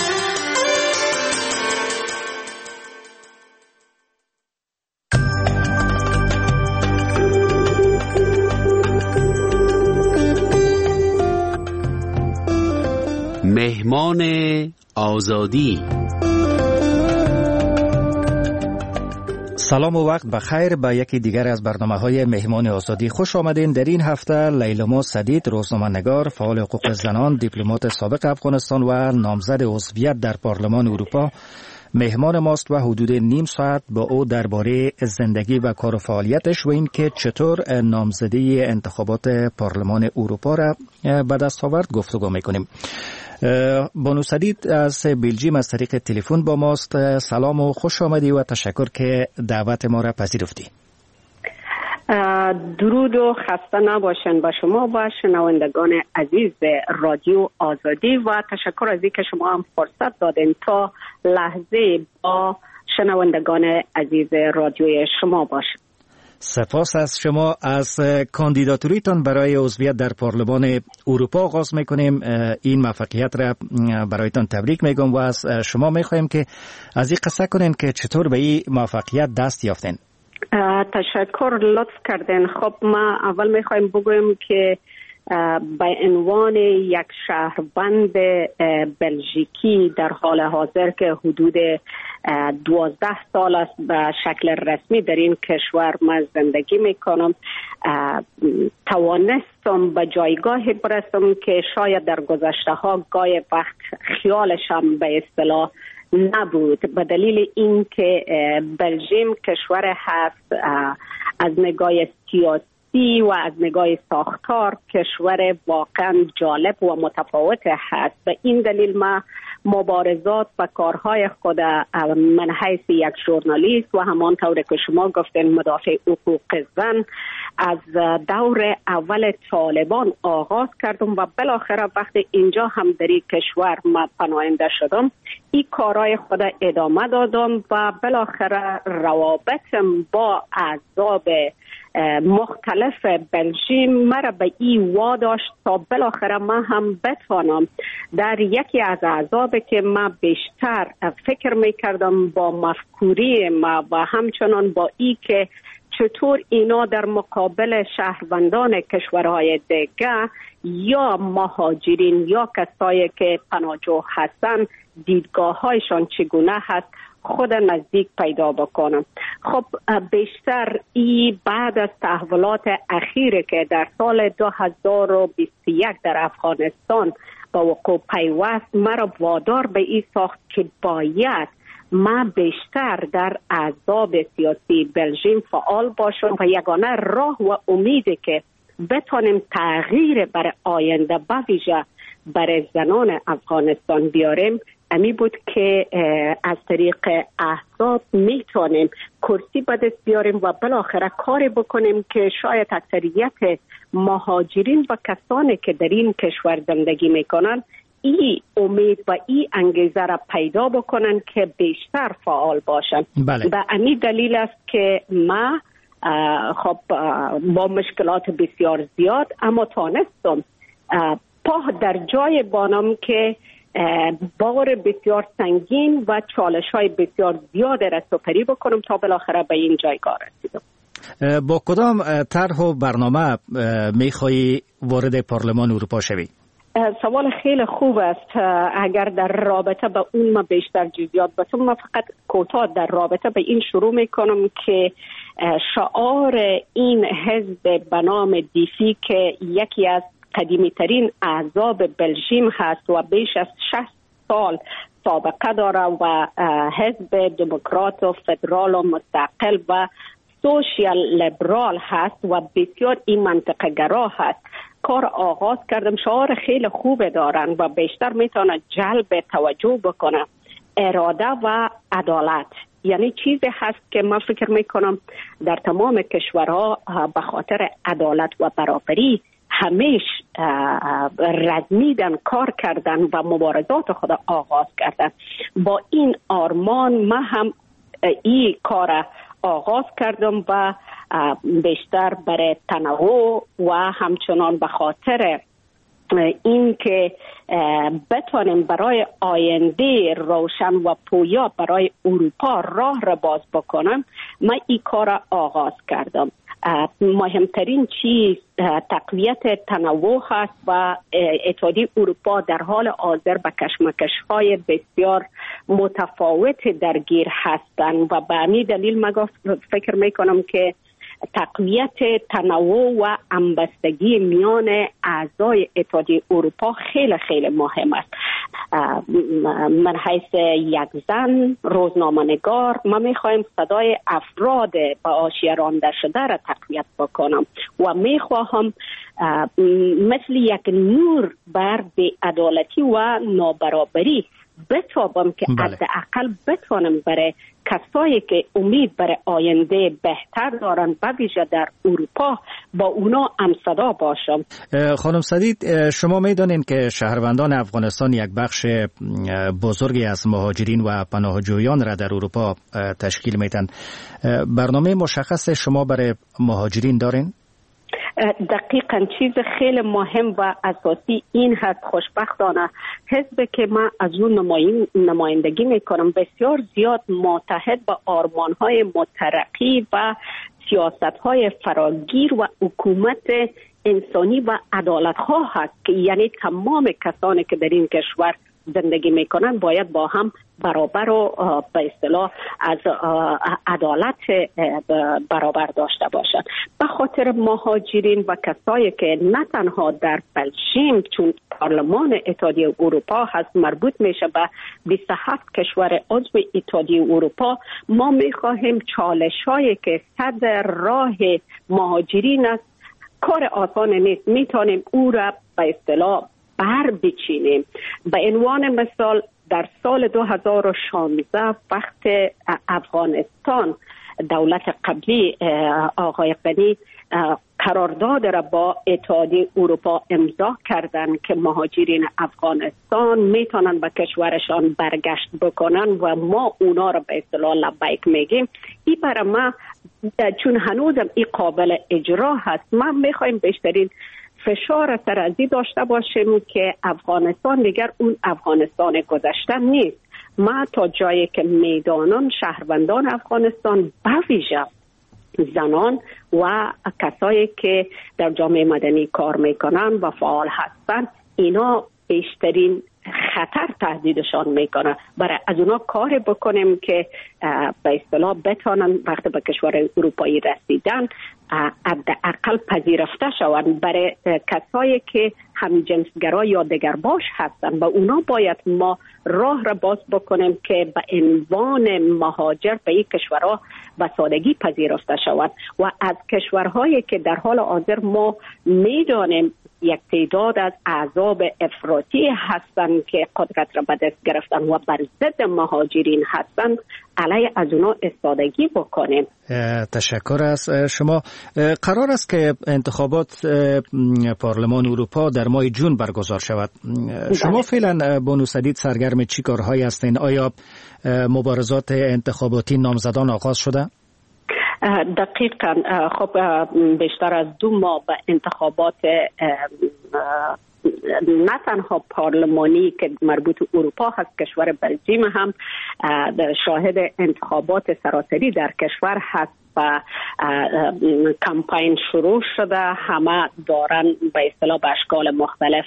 مهمان آزادی. سلام و وقت بخیر به یکی دیگر از برنامه‌های مهمان آزادی خوش آمدین. در این هفته لیلما سدید، روزنامه‌نگار، فعال حقوق زنان، دیپلمات سابق افغانستان و نامزد عضویت در پارلمان اروپا مهمان ماست و حدود نیم ساعت با او درباره زندگی و کار و فعالیتش و این که چطور نامزدی انتخابات پارلمان اروپا را به دست آورد گفتگو می‌کنیم. بانو سدید از بلژیم از طریق تلفن با ماست. سلام و خوش آمدی و تشکر که دعوت ما را پذیرفتی. درود و خسته نباشن با شما و شنوندگان عزیز رادیو آزادی و تشکر از اینکه شما هم فرصت دادین تا لحظه با شنوندگان عزیز رادیوی شما باشید. سپاس از شما. از کاندیداتوریتان برای عضویت در پارلمان اروپا آغاز میکنیم. این موفقیت را برایتان تبریک میگم و از شما میخوایم که از این قصه کنین که چطور به این موفقیت دست یافتین. تشکر، لطف کردین. خب ما اول میخوایم بگویم که به عنوان یک شهروند بلژیکی در حال حاضر که حدود 12 سال است به شکل رسمی در این کشور من زندگی میکنم، توانستم به جایگاهی برسم که شاید در گذشته ها گاهی وقت خیالشم به اصطلاح نبود، به دلیل اینکه بلژیم کشور هست از نگاه سیاسی و از نگاه ساختار کشور واقعا جالب و متفاوت هست. به این دلیل ما مبارزات و کارهای خود من حیث یک ژورنالیست و همانطور که شما گفتین مدافع حقوق زن از دور اول طالبان آغاز کردم و بالاخره وقتی اینجا هم در این کشور ما پناهنده شدم این کارهای خود ادامه دادم و بالاخره روابطم با احزاب مختلف بلژیم مرا به این واداشت تا بالاخره ما هم بتوانم در یکی از احزاب که ما بیشتر فکر میکردم با مفکوری ما و همچنان با ای که چطور اینا در مقابل شهروندان کشورهای دیگه یا مهاجرین یا کسایی که پناهجو هستن دیدگاه‌هایشان چگونه هست خود نزدیک پیدا بکنم. خب بیشتر ای بعد از تحولات اخیره که در سال 2021 در افغانستان با وقوع پیوست مرا وادار به این ساخت که باید ما بیشتر در احزاب سیاسی بلژیم فعال باشم و یگانه راه و امیدی که بتانیم تغییر برای آینده به ویژه برای زنان افغانستان بیاریم امی بود که از طریق احزاب میتونیم کرسی به دست بیاریم و بالاخره کاری بکنیم که شاید اکثریت مهاجرین و کسانی که در این کشور زندگی میکنن این امید و این انگیزه را پیدا بکنن که بیشتر فعال باشن. بله. به امی دلیل است که ما خب با مشکلات بسیار زیاد اما تانستم پا در جای بانم که بار بسیار سنگین و چالش های بسیار زیاد را سپری بکنم تا بالاخره به این جایگاه رسیدم. با کدام طرح و برنامه میخوایی وارد پارلمان اروپا شوی؟ سوال خیلی خوب است. اگر در رابطه به اون ما بیشتر جزئیات بتونم، من فقط کوتاه در رابطه به این شروع میکنم که شعار این حزب به نام دیفی که یکی از قدیمی ترین احزاب بلژیم هست و بیش از 60 سال سابقه داره و حزب دموکرات و فدرال و مستقل و سوشیال لیبرال هست و بسیار این منطقه گرا هست. کار آغاز کردم، شعار خیلی خوب دارن و بیشتر میتونه جلب توجه بکنه. اراده و عدالت یعنی چیزی هست که من فکر میکنم در تمام کشورها به خاطر عدالت و برابری همیش رزمیدن، کار کردن و مبارزات خود آغاز کردن. با این آرمان من هم این کار آغاز کردم و بیشتر برای تنوع و همچنان به خاطر این که بتوانیم برای آینده روشن و پویا برای اروپا راه را باز بکنم من این کار آغاز کردم. مهمترین چیز تقویت تنوع هست و اتحادیه اروپا در حال حاضر به کشمکش‌های بسیار متفاوت درگیر هستند و به همین دلیل من فکر میکنم که تقویت تنوع و همبستگی میان اعضای اتحادیه اروپا خیلی خیلی مهم است. من حیث یک زن روزنامه‌نگار من میخوایم صدای افراد با حاشیه رانده شده را تقویت بکنم و میخواهم مثل یک نور بر بی‌عدالتی و نابرابری بتابم که حداقل بتوانم برای کسایی که امید برای آینده بهتر دارن به ویژه در اروپا با اونا همصدا باشم. خانم سدید، شما میدانین که شهروندان افغانستان یک بخش بزرگی از مهاجرین و پناهجویان را در اروپا تشکیل میدن. برنامه مشخص شما برای مهاجرین دارین؟ دقیقاً چیز خیلی مهم و اساسی این هست. خوشبختانه حزب که من از اون نمایندگی میکنم بسیار زیاد متحد با آرمانهای مترقی و سیاستهای فراگیر و حکومت انسانی و عدالت‌خواه هست که یعنی تمام کسانی که در این کشور زندگی میکنن باید با هم برابر و به اصطلاح از عدالت برابر داشته باشند. به خاطر مهاجرین و کسایی که نه تنها در بلژیم، چون پارلمان اتحادیه اروپا هست مربوط میشه به 27 کشور عضو اتحادیه اروپا، ما میخواهیم چالش‌هایی که صدر راه مهاجرین است کار آسان نیست، میتونیم او را به اصطلاح بر بچینیم. به عنوان مثال در سال 2016 وقت افغانستان دولت قبلی آقای غنی قرارداد را با اتحادیه اروپا امضا کردند که مهاجرین افغانستان میتونن به کشورشان برگشت بکنن و ما اونا را به اصطلاح لبیک میگیم. این برای ما چون هنوزم این قابل اجرا هست، ما میخوایم بیشترین فشار سرازی داشته باشیم که افغانستان دیگر اون افغانستان گذشته نیست. ما تا جایی که میدانم شهروندان افغانستان به ویژه زنان و کسایی که در جامعه مدنی کار میکنن و فعال هستن، اینا بیشترین خطر تهدیدشان میکنه. برای از اونا کار بکنیم که به اصطلاح بتانن وقتی به کشور اروپایی رسیدن حداقل پذیرفته شوند. برای کسایی که همجنسگرا یا دگرباش هستن و اونا باید ما راه را باز بکنیم که به عنوان مهاجر به این کشورها به سادگی پذیرفته شوند. و از کشورهایی که در حال حاضر ما میدانیم یک تعداد از احزاب افراطی هستند که قدرت را به دست گرفتن و بر ضد مهاجرین هستند، علیه از اونا استادگی بکنیم. تشکر از شما. قرار است که انتخابات پارلمان اروپا در ماه جون برگزار شود. شما فعلا بانو سدید سرگرم چی کارهایی هستین؟ آیا مبارزات انتخاباتی نامزدان آغاز شده؟ دقیقاً. خب بیشتر از 2 ماه به انتخابات نه تنها پارلمانی که مربوط اروپا هست، کشور بلژیم هم شاهد انتخابات سراسری در کشور هست و کمپین شروع شده. همه دارن به اصطلاح به اشکال مختلف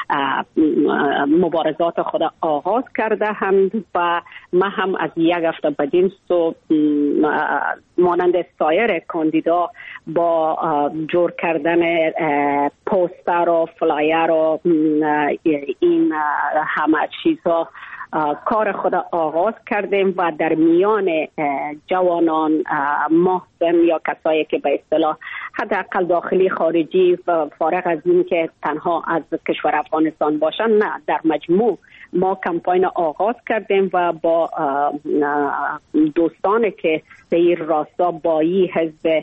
مبارزات خود آغاز کرده هم و ما هم از یک هفته بدین سو مانند سایر کاندیدا با جور کردن پوستر و فلایر و این همه چیزها کار خود آغاز کردیم و در میان جوانان محسن یا کسایی که به اصطلاح حداقل داخلی خارجی و فارغ از این که تنها از کشور افغانستان باشن، نه، در مجموع ما کمپاین آغاز کردیم و با دوستانی که به این راستا با این حزب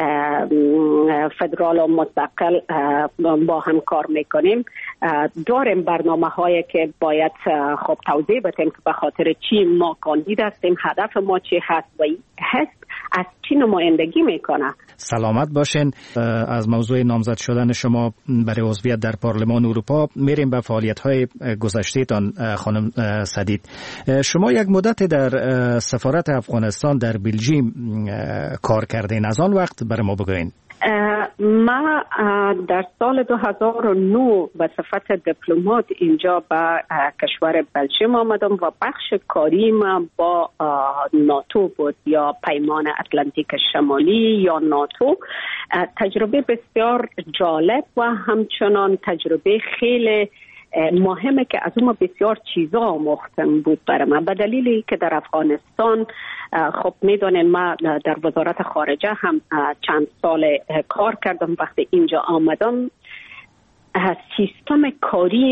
فدرال و مستقل با هم کار میکنیم. داریم برنامه هایی که باید خب توضیح بدیم که به خاطر چی ما کاندید هستیم، هدف ما چی هست و حزب از چی نمایندگی میکنه. سلامت باشین. از موضوع نامزد شدن شما برای عضویت در پارلمان اروپا میریم به فعالیت‌های گذشته‌تان. خانم سدید، شما یک مدت در سفارت افغانستان در بلژیم کار کردین. از آن وقت برای ما بگوین. ما در سال 2009 به صفت دیپلمات اینجا به کشور بلژیم آمدم و بخش کاریم با ناتو بود یا پیمان اتلانتیک شمالی یا ناتو. تجربه بسیار جالب و همچنان تجربه خیلی مهمه که از اون بسیار چیزا آموختم بود برای من، به دلیلی که در افغانستان خب میدونین ما در وزارت خارجه هم چند سال کار کردم. وقتی اینجا آمدم سیستم کاری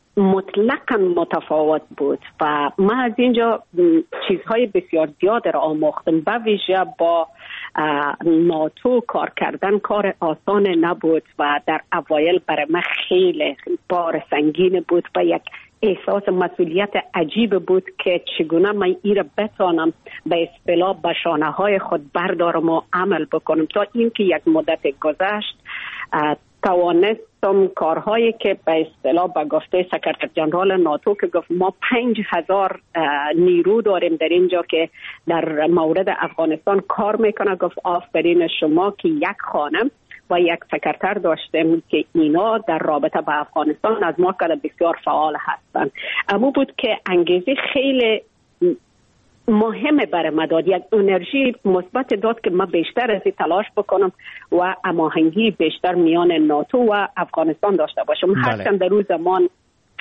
مطلقاً متفاوت بود و من از اینجا چیزهای بسیار زیاد را آموختم. به ویژه با ناتو کار کردن کار آسان نبود و در اوایل برای من خیلی بار سنگین بود و یک احساس مسئولیت عجیب بود که چگونه من این را بتانم به اصطلاح به شانه های خود بردارم و عمل بکنم. تا اینکه یک مدت گذشت توانستم کارهایی که به اصطلاح به گفته سکرتر جنرال ناتو که گفت ما 5000 نیرو داریم در اینجا که در مورد افغانستان کار میکنه، گفت آفرین شما که یک خانم و یک سکرتر داشتیم که اینا در رابطه با افغانستان از ما که بسیار فعال هستند. اما بود که انگیزه خیلی مهمه برای من داد، یک انرژی مثبت داد که من بیشتر از این تلاش بکنم و هماهنگی بیشتر میان ناتو و افغانستان داشته باشم. هرچند در روز زمان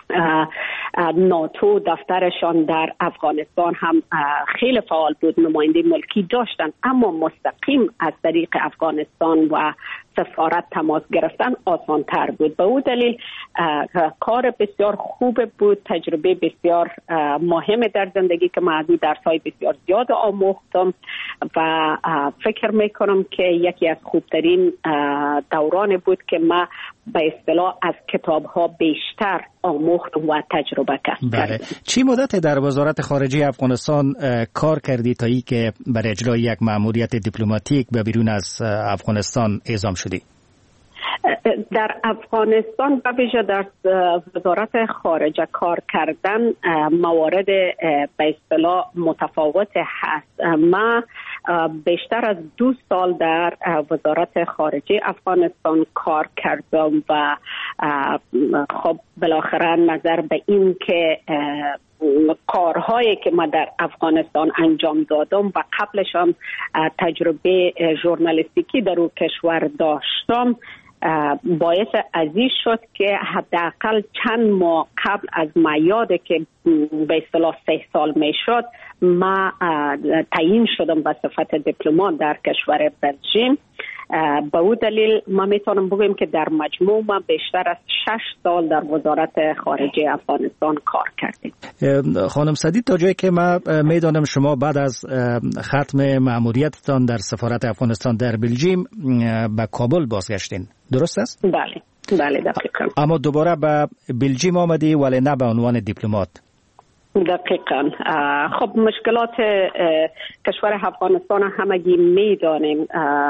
ناتو دفترشان در افغانستان هم خیلی فعال بود، نماینده ملکی داشتن، اما مستقیم از طریق افغانستان و سفارت تماس گرفتن آسان تر بود. به او دلیل کار بسیار خوب بود، تجربه بسیار مهم در زندگی که من از این درس‌های بسیار زیاد آموختم و فکر میکنم که یکی از خوبترین دوران بود که من به اصطلاح از کتاب‌ها بیشتر آموختم و تجربه کردم. بله. چی مدت در وزارت خارجه افغانستان کار کردی تا ای که برای اجرای یک مأموریت دیپلماتیک به بیرون از افغانستان اعزام شدی؟ در افغانستان به ویژه در وزارت خارجه کار کردن موارد به اصطلاح متفاوت هست. ما بیشتر از 2 سال در وزارت خارجه افغانستان کار کردم و خب بالاخره نظر به این که کارهایی که ما در افغانستان انجام دادم و قبلش هم تجربه ژورنالیستیکی در اون کشور داشتم باعث عزیز شد که حداقل چند ماه قبل از میاده که به اصطلاح 3 سال میشد ما تعیین شدم به صفت دیپلمات در کشور بلژیم. به او دلیل ما میتونم بگویم که در مجموع ما بیشتر از 6 سال در وزارت خارجه افغانستان کار کردیم. خانم سدید، تا جایی که ما میدانم شما بعد از ختم مأموریتتان در سفارت افغانستان در بلژیم به کابل بازگشتین، درست است؟ بله دقیقاً. اما دوباره به بلژیم آمدی ولی نه به عنوان دیپلمات. دقیقاً. خب مشکلات کشور افغانستان همگی میدانیم.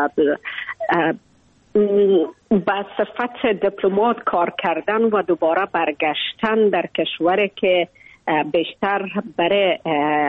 با صفت دیپلمات کار کردن و دوباره برگشتن در کشوری که بیشتر برای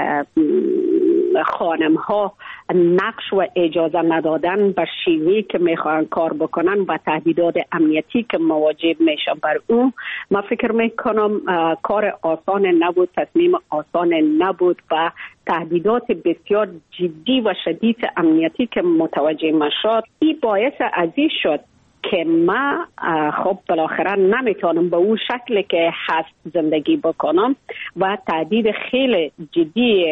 خانم ها نقش و اجازه ندادن بر شیوهی که میخوان کار بکنن و تهدیدات امنیتی که مواجه میشن بر اون، من فکر میکنم کار آسان نبود، تصمیم آسان نبود و تهدیدات بسیار جدی و شدید امنیتی که متوجه شد، این باعث عزیز شد که ما خب بالاخره نمیتونم به اون شکل که هست زندگی بکنم و تهدید خیلی جدی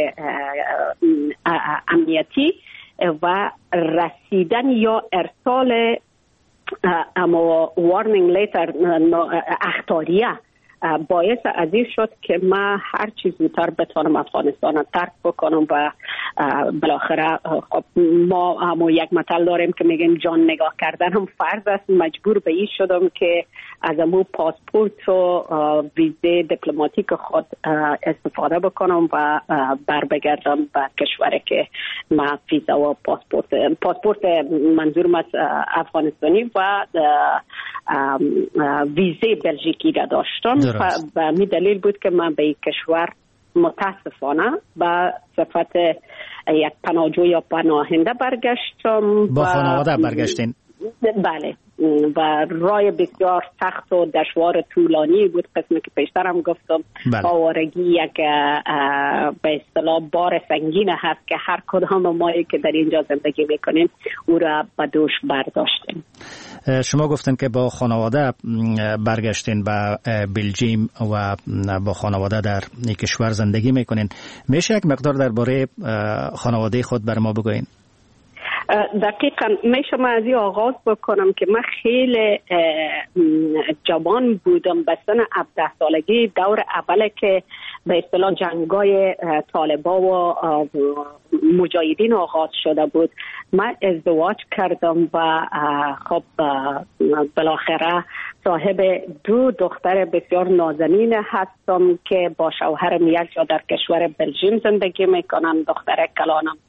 امنیتی و رسیدن یا ارسال اما وارنینگ لیتر اخطاریه باعث عزیز شد که ما هر چیز زودتر بتوانم افغانستان را ترک بکنم و بالاخره خب ما هم یک مثل داریم که میگیم جان نگاه کردن هم فرض است. مجبور به این شدم که از امو پاسپورت و ویزه دیپلماتیک خود استفاده بکنم و بر بگردم به کشوری که ما ویزا و پاسپورت منظورم از افغانستانی و ویزه بلژیکی را داشتم. و می دلیل بود که من به این کشور متاسفانه به صفت یک پناهجو یا پناهنده برگشتم. با خانواده برگشتین؟ بله، و راه بسیار سخت و دشوار طولانی بود. قسمی که پیشترم گفتم آوارگی یک به اصطلاح بار سنگین هست که هر کدام مایی که در اینجا زندگی میکنیم او را به دوش برداشتیم. شما گفتن که با خانواده برگشتین به بلژیم و با خانواده در این کشور زندگی میکنین. میشه یک مقدار درباره خانواده خود بر ما بگوین؟ دقیقا میشم از این آغاز بکنم که من خیلی جوان بودم، به سن 17 سالگی دور اوله که به اصطلاح جنگای طالبا و مجاهدین آغاز شده بود. من ازدواج کردم و خب بالاخره صاحب 2 دختر بسیار نازنین هستم که با شوهرم یک جا در کشور بلژیم زندگی میکنم. دختر کلانم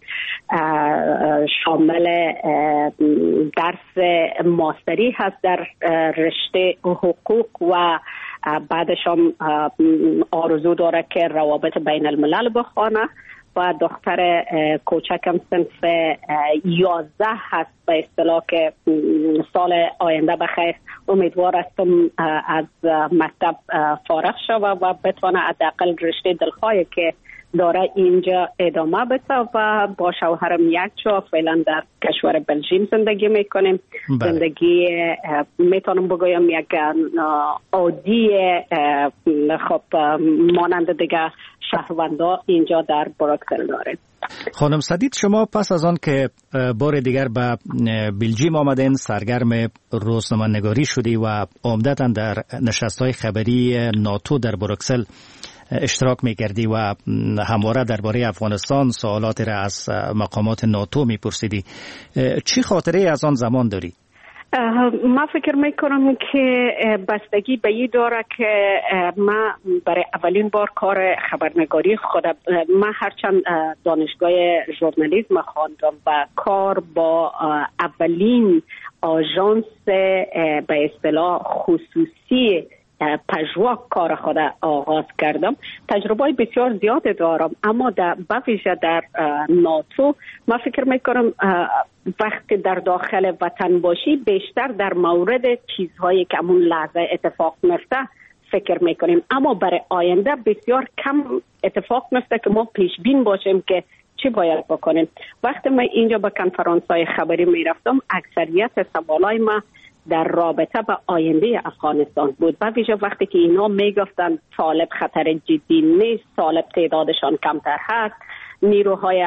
شامل درس ماستری هست در رشته حقوق و بعدش هم آرزو داره که روابط بین الملل بخونه و دختر کوچکم صنف 11 هست به اصطلاح که سال آینده بخیر امیدوار هستم از مکتب فارغ شوه و بتونه حداقل رشته دلخواهی که داره اینجا ادامه بده و با شوهرم یک جا فعلا در کشور بلژیم زندگی میکنیم. زندگی میتونم بگویم یک عادی خب مانند دیگه شهروندا اینجا در بروکسل داریم. خانم سدید، شما پس از آن که بار دیگر به بلژیم آمدین سرگرم روزنامه‌نگاری شدی و عمدتاً در نشست‌های خبری ناتو در بروکسل اشتراک می‌کردی و همواره درباره افغانستان سوالاتی را از مقامات ناتو می‌پرسیدی. چی خاطره از آن زمان داری؟ من فکر میکنم که بستگی به این داره که من برای اولین بار کار خبرنگاری خودم، من هرچند دانشگاه ژورنالیسم خواندم و کار با اولین آژانس به اصطلاح خصوصی پژواک کار خود آغاز کردم. تجربه بسیار زیاد دارم، اما در بویژه در ناتو من فکر میکنم وقتی در داخل وطن باشی بیشتر در مورد چیزهایی که همون لحظه اتفاق میفته فکر میکنیم، اما برای آینده بسیار کم اتفاق میفته که ما پیش بین باشیم که چی باید بکنیم. وقتی من اینجا به کنفرانس‌های خبری میرفتم اکثریت سوالای ما در رابطه با آینده افغانستان بود، و ویژه وقتی که اینا میگفتن طالب خطر جدی نیست، طالب تعدادشان کمتر هست، نیروهای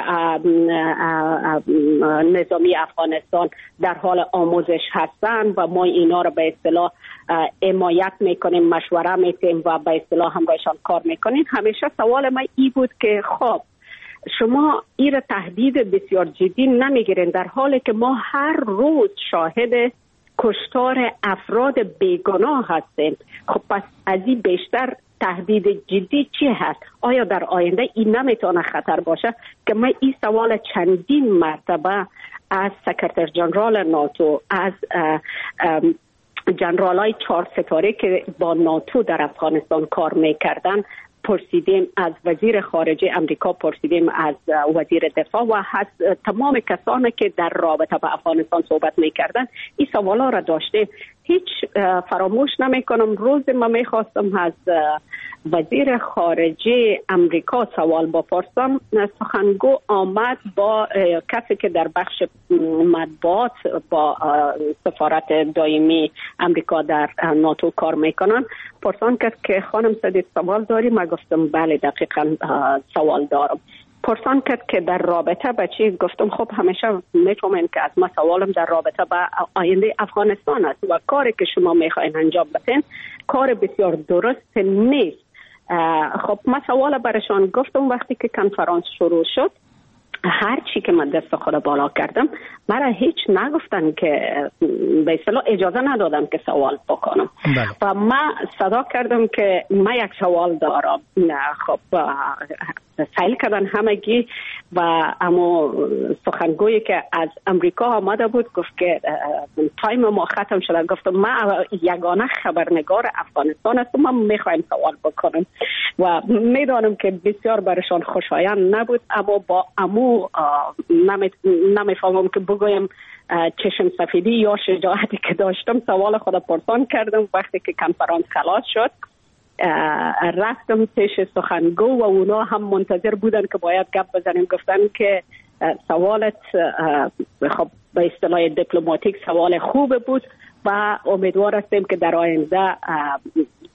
نظامی افغانستان در حال آموزش هستند و ما اینا رو به اصطلاح حمایت میکنیم، مشوره میکنیم و به اصطلاح همراهشان کار میکنیم. همیشه سوال من این بود که خب شما این تهدید بسیار جدی نمیگیرین در حالی که ما هر روز شاهد کشتار افراد بیگناه هستیم. خب پس از این بیشتر تهدید جدی چی هست؟ آیا در آینده این نمیتونه خطر باشه؟ که من این سوال چندین مرتبه از سکرتر جنرال ناتو، از جنرالای 4 ستاره که با ناتو در افغانستان کار میکردن پرسیدیم، از وزیر خارجه امریکا پرسیدیم، از وزیر دفاع و از تمام کسانی که در رابطه با افغانستان صحبت میکردن این سوالا را داشته. هیچ فراموش نمیکنم روز ما میخواستم از وزیر خارجه امریکا سوال بپرسم، سخنگو آمد با کسی که در بخش مطبوعات با سفارت دائمی امریکا در ناتو کار میکنن، پرسان کرد که خانم سدید سوال داری؟ من گفتم بله دقیقا سوال دارم. پرسان کرد که در رابطه با چی؟ گفتم خب همیشه میفهمین که از ما سوالم در رابطه با آینده افغانستان است و کاری که شما میخواین انجام بدین کار بسیار درست نیست. خب من سوال برشان گفتم وقتی که کنفرانس شروع شد، هر چی که من دست خود بالا کردم مرا هیچ نگفتن که به اصطلاح اجازه ندادم که سوال بکنم. و من صدا کردم که من یک سوال دارم. خب سایل کردن همگی و اما سخنگویی که از امریکا آمده بود گفت که تایم ما ختم شده. گفتم من یگانه خبرنگار افغانستان هستم، من میخوایم سوال بکنم و میدانم که بسیار برشان خوشایند نبود، اما با امو نمیفهمم که بگویم چشم سفیدی یا شجاعتی که داشتم سوال خود پرسان کردم. وقتی که کنفرانس خلاص شد رفتم پیش سخنگو و اونا هم منتظر بودن که باید گپ بزنیم. گفتن که سوالت خب به اصطلاح دیپلماتیک سوال خوب بود و امیدوار هستیم که در آینده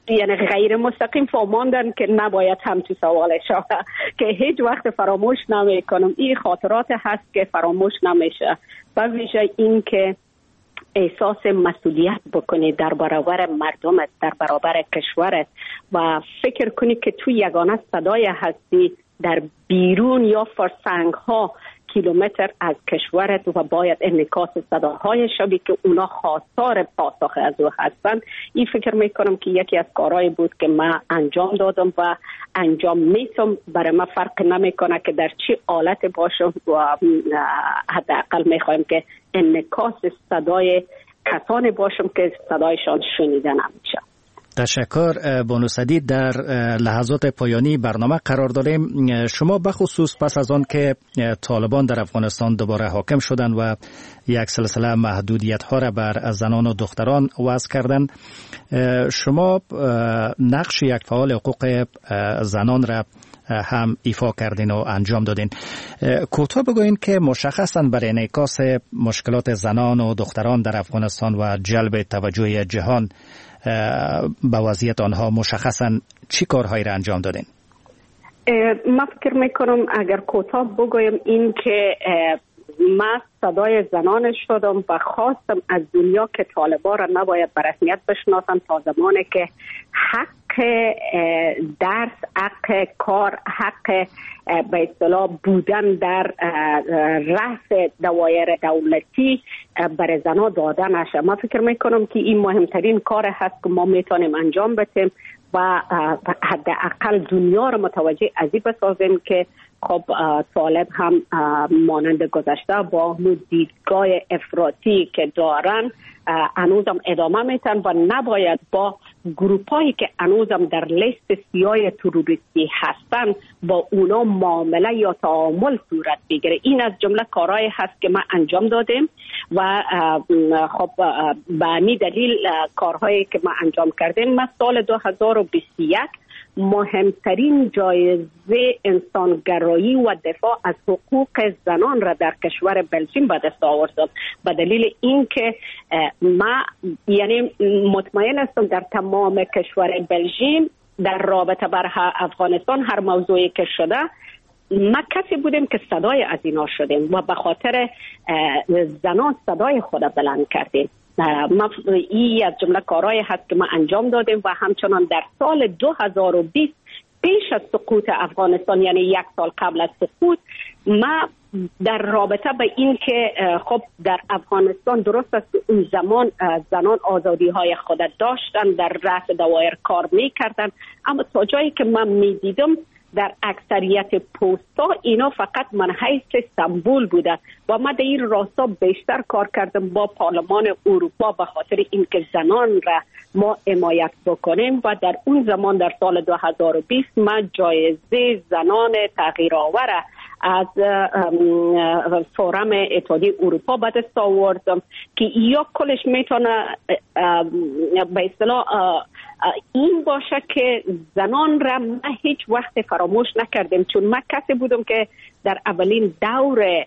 یعنی غیر مستقیم فهماندن که نباید هم تو سوالش که هیچ وقت فراموش نمیکنم. این خاطرات هست که فراموش نمیشه. و ویژه این که احساس مسئولیت بکنی در برابر مردمت، در برابر کشورت و فکر کنی که تو یگانه صدای هستی در بیرون یا فرسنگ ها کیلومتر از کشورت و باید انعکاس صداهای شبیه که اونا خواستار پاسخ از او هستند. این فکر میکنم که یکی از کارهایی بود که من انجام دادم و انجام میتم. برای من فرق نمیکنه که در چی حالت باشم و حداقل میخوایم که انعکاس صدای کسانی باشم که صدایشان شنیده نمیشه. تشکر بانو سدید. در لحظات پایانی برنامه قرار داریم. شما بخصوص پس از آن که طالبان در افغانستان دوباره حاکم شدند و یک سلسله محدودیت ها را بر زنان و دختران وضع کردند، شما نقش یک فعال حقوق زنان را هم ایفا کردین و انجام دادین. کوتاه بگوین که مشخصاً برای انعکاس مشکلات زنان و دختران در افغانستان و جلب توجه جهان به وضعیت آنها مشخصاً چی کارهایی را انجام دادین؟ من فکر میکنم اگر کوتاه بگویم این که من صدای زنان شدم و خواستم از دنیا که طالبان را نباید به رسمیت بشناسن تا زمانی که حق درس، حق کار، حق به اصطلاح بودن در رأس دوایر دولتی برای زنان داده نشه. من فکر میکنم که این مهمترین کار هست که ما میتونیم انجام بدیم و حداقل دنیا را متوجه از این بسازیم که خب طالب هم مانند گذشته با دیدگاه افراطی که دارن هنوزم ادامه میتن و نباید با گروپایی که هنوزم در لیست سیاه تروریستی هستن با اونا معامله یا تعامل صورت بگیره. این از جمله کارهایی هست که ما انجام دادیم و خب به همین دلیل کارهایی که ما انجام کردیم، ما سال 2021 مهمترین جایزه انسانگرایی و دفاع از حقوق زنان را در کشور بلژیم به دست آوردم به دلیل اینکه ما یعنی مطمئن هستم در تمام کشور بلژیم در رابطه بر افغانستان هر موضوعی که شده ما کسی بودیم که صدای از اینا شدیم و به خاطر زنان صدای خود بلند کردیم. این از جمله کارهایی هست که ما انجام دادیم و همچنان در سال 2020 پیش از سقوط افغانستان، یعنی یک سال قبل از سقوط، ما در رابطه به این که خب در افغانستان درست است اون زمان زنان آزادی های خود داشتن، در رأس دوایر کار میکردن، اما تا جایی که من میدیدم در اکثریت پست‌ها اینا فقط منحیث سمبول بوده و ما در این راستا بیشتر کار کردم با پارلمان اروپا به خاطر اینکه زنان را ما حمایت بکنیم و در اون زمان در سال 2020 ما جایزه زنان تغییرآور از فورم اتحادیه اروپا به دست آوردم که یا کلش میتونه به اصطلاح این باشه که زنان را ما هیچ وقت فراموش نکردیم، چون من کسی بودم که در اولین دور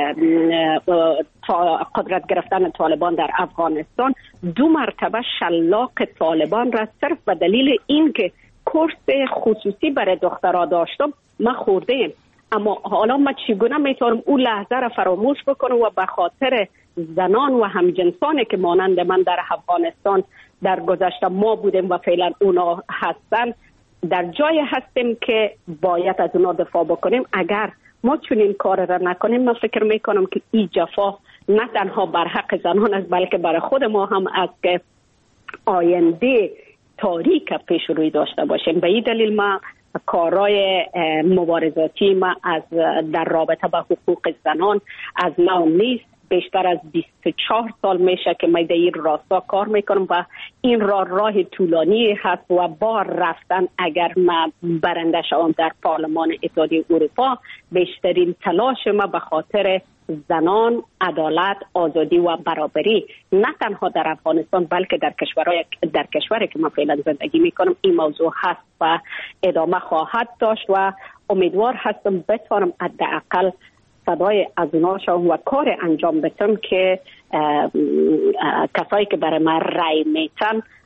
قدرت گرفتن طالبان در افغانستان 2 مرتبه شلاق طالبان را صرف به دلیل اینکه کورس خصوصی برای دخترها داشتم ما خوردیم. اما حالا ما چگونه میتونم اون لحظه را فراموش بکنم و به خاطر زنان و همجنسانی که مانند من در افغانستان در گذشته ما بودیم و فعلا اونا هستن در جای هستیم که باید از اونا دفاع بکنیم. اگر ما چنین کار را نکنیم من فکر میکنم که این جفا نه تنها بر حق زنان است بلکه برای خود ما هم است که آینده تاریک پیش روی داشته باشیم. به این دلیل ما کارهای مبارزاتی ما از در رابطه با حقوق زنان از نو نیست. بیشتر از 24 سال میشه که من در این راستا کار میکنم و این راه طولانی هست و با رفتن اگر من برنده شوم در پارلمان اتحادیه اروپا بیشترین تلاش ما به خاطر زنان، عدالت، آزادی و برابری نه تنها در افغانستان بلکه در کشوری که من فعلا زندگی میکنم این موضوع هست و ادامه خواهد داشت و امیدوار هستم بتوانم حداقل صدای از اونا شوم و کار انجام بدم که کسایی که برای من رای میتن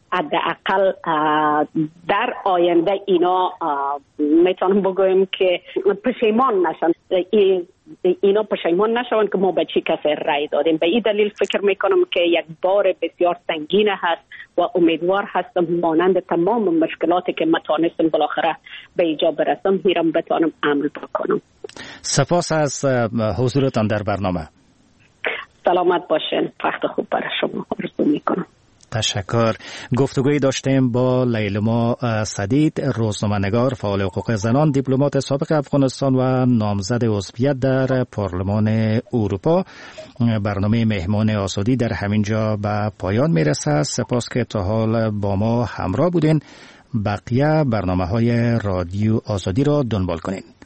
حداقل در آینده اینا میتونم بگویم که پشیمان نشن، اینا پشیمان نشون که ما به چی کسی رای دادیم. به این دلیل فکر میکنم که یک بار بسیار سنگین هست و امیدوار هستم مانند تمام مشکلاتی که ما تانستم بالاخره به ایجا برسم میرم بتانم عمل بکنم. سپاس از حضورتان در برنامه. سلامت باشین، وقت خوب برای شما آرزو میکنم. تشکر. گفتگویی داشتیم با لیلما سدید، روزنامه‌نگار، فعال حقوق زنان، دیپلمات سابق افغانستان و نامزد عضویت در پارلمان اروپا. برنامه مهمان آزادی در همین جا به پایان میرسه. سپاس که تا حال با ما همراه بودین. بقیه برنامه‌های رادیو آزادی را دنبال کنین.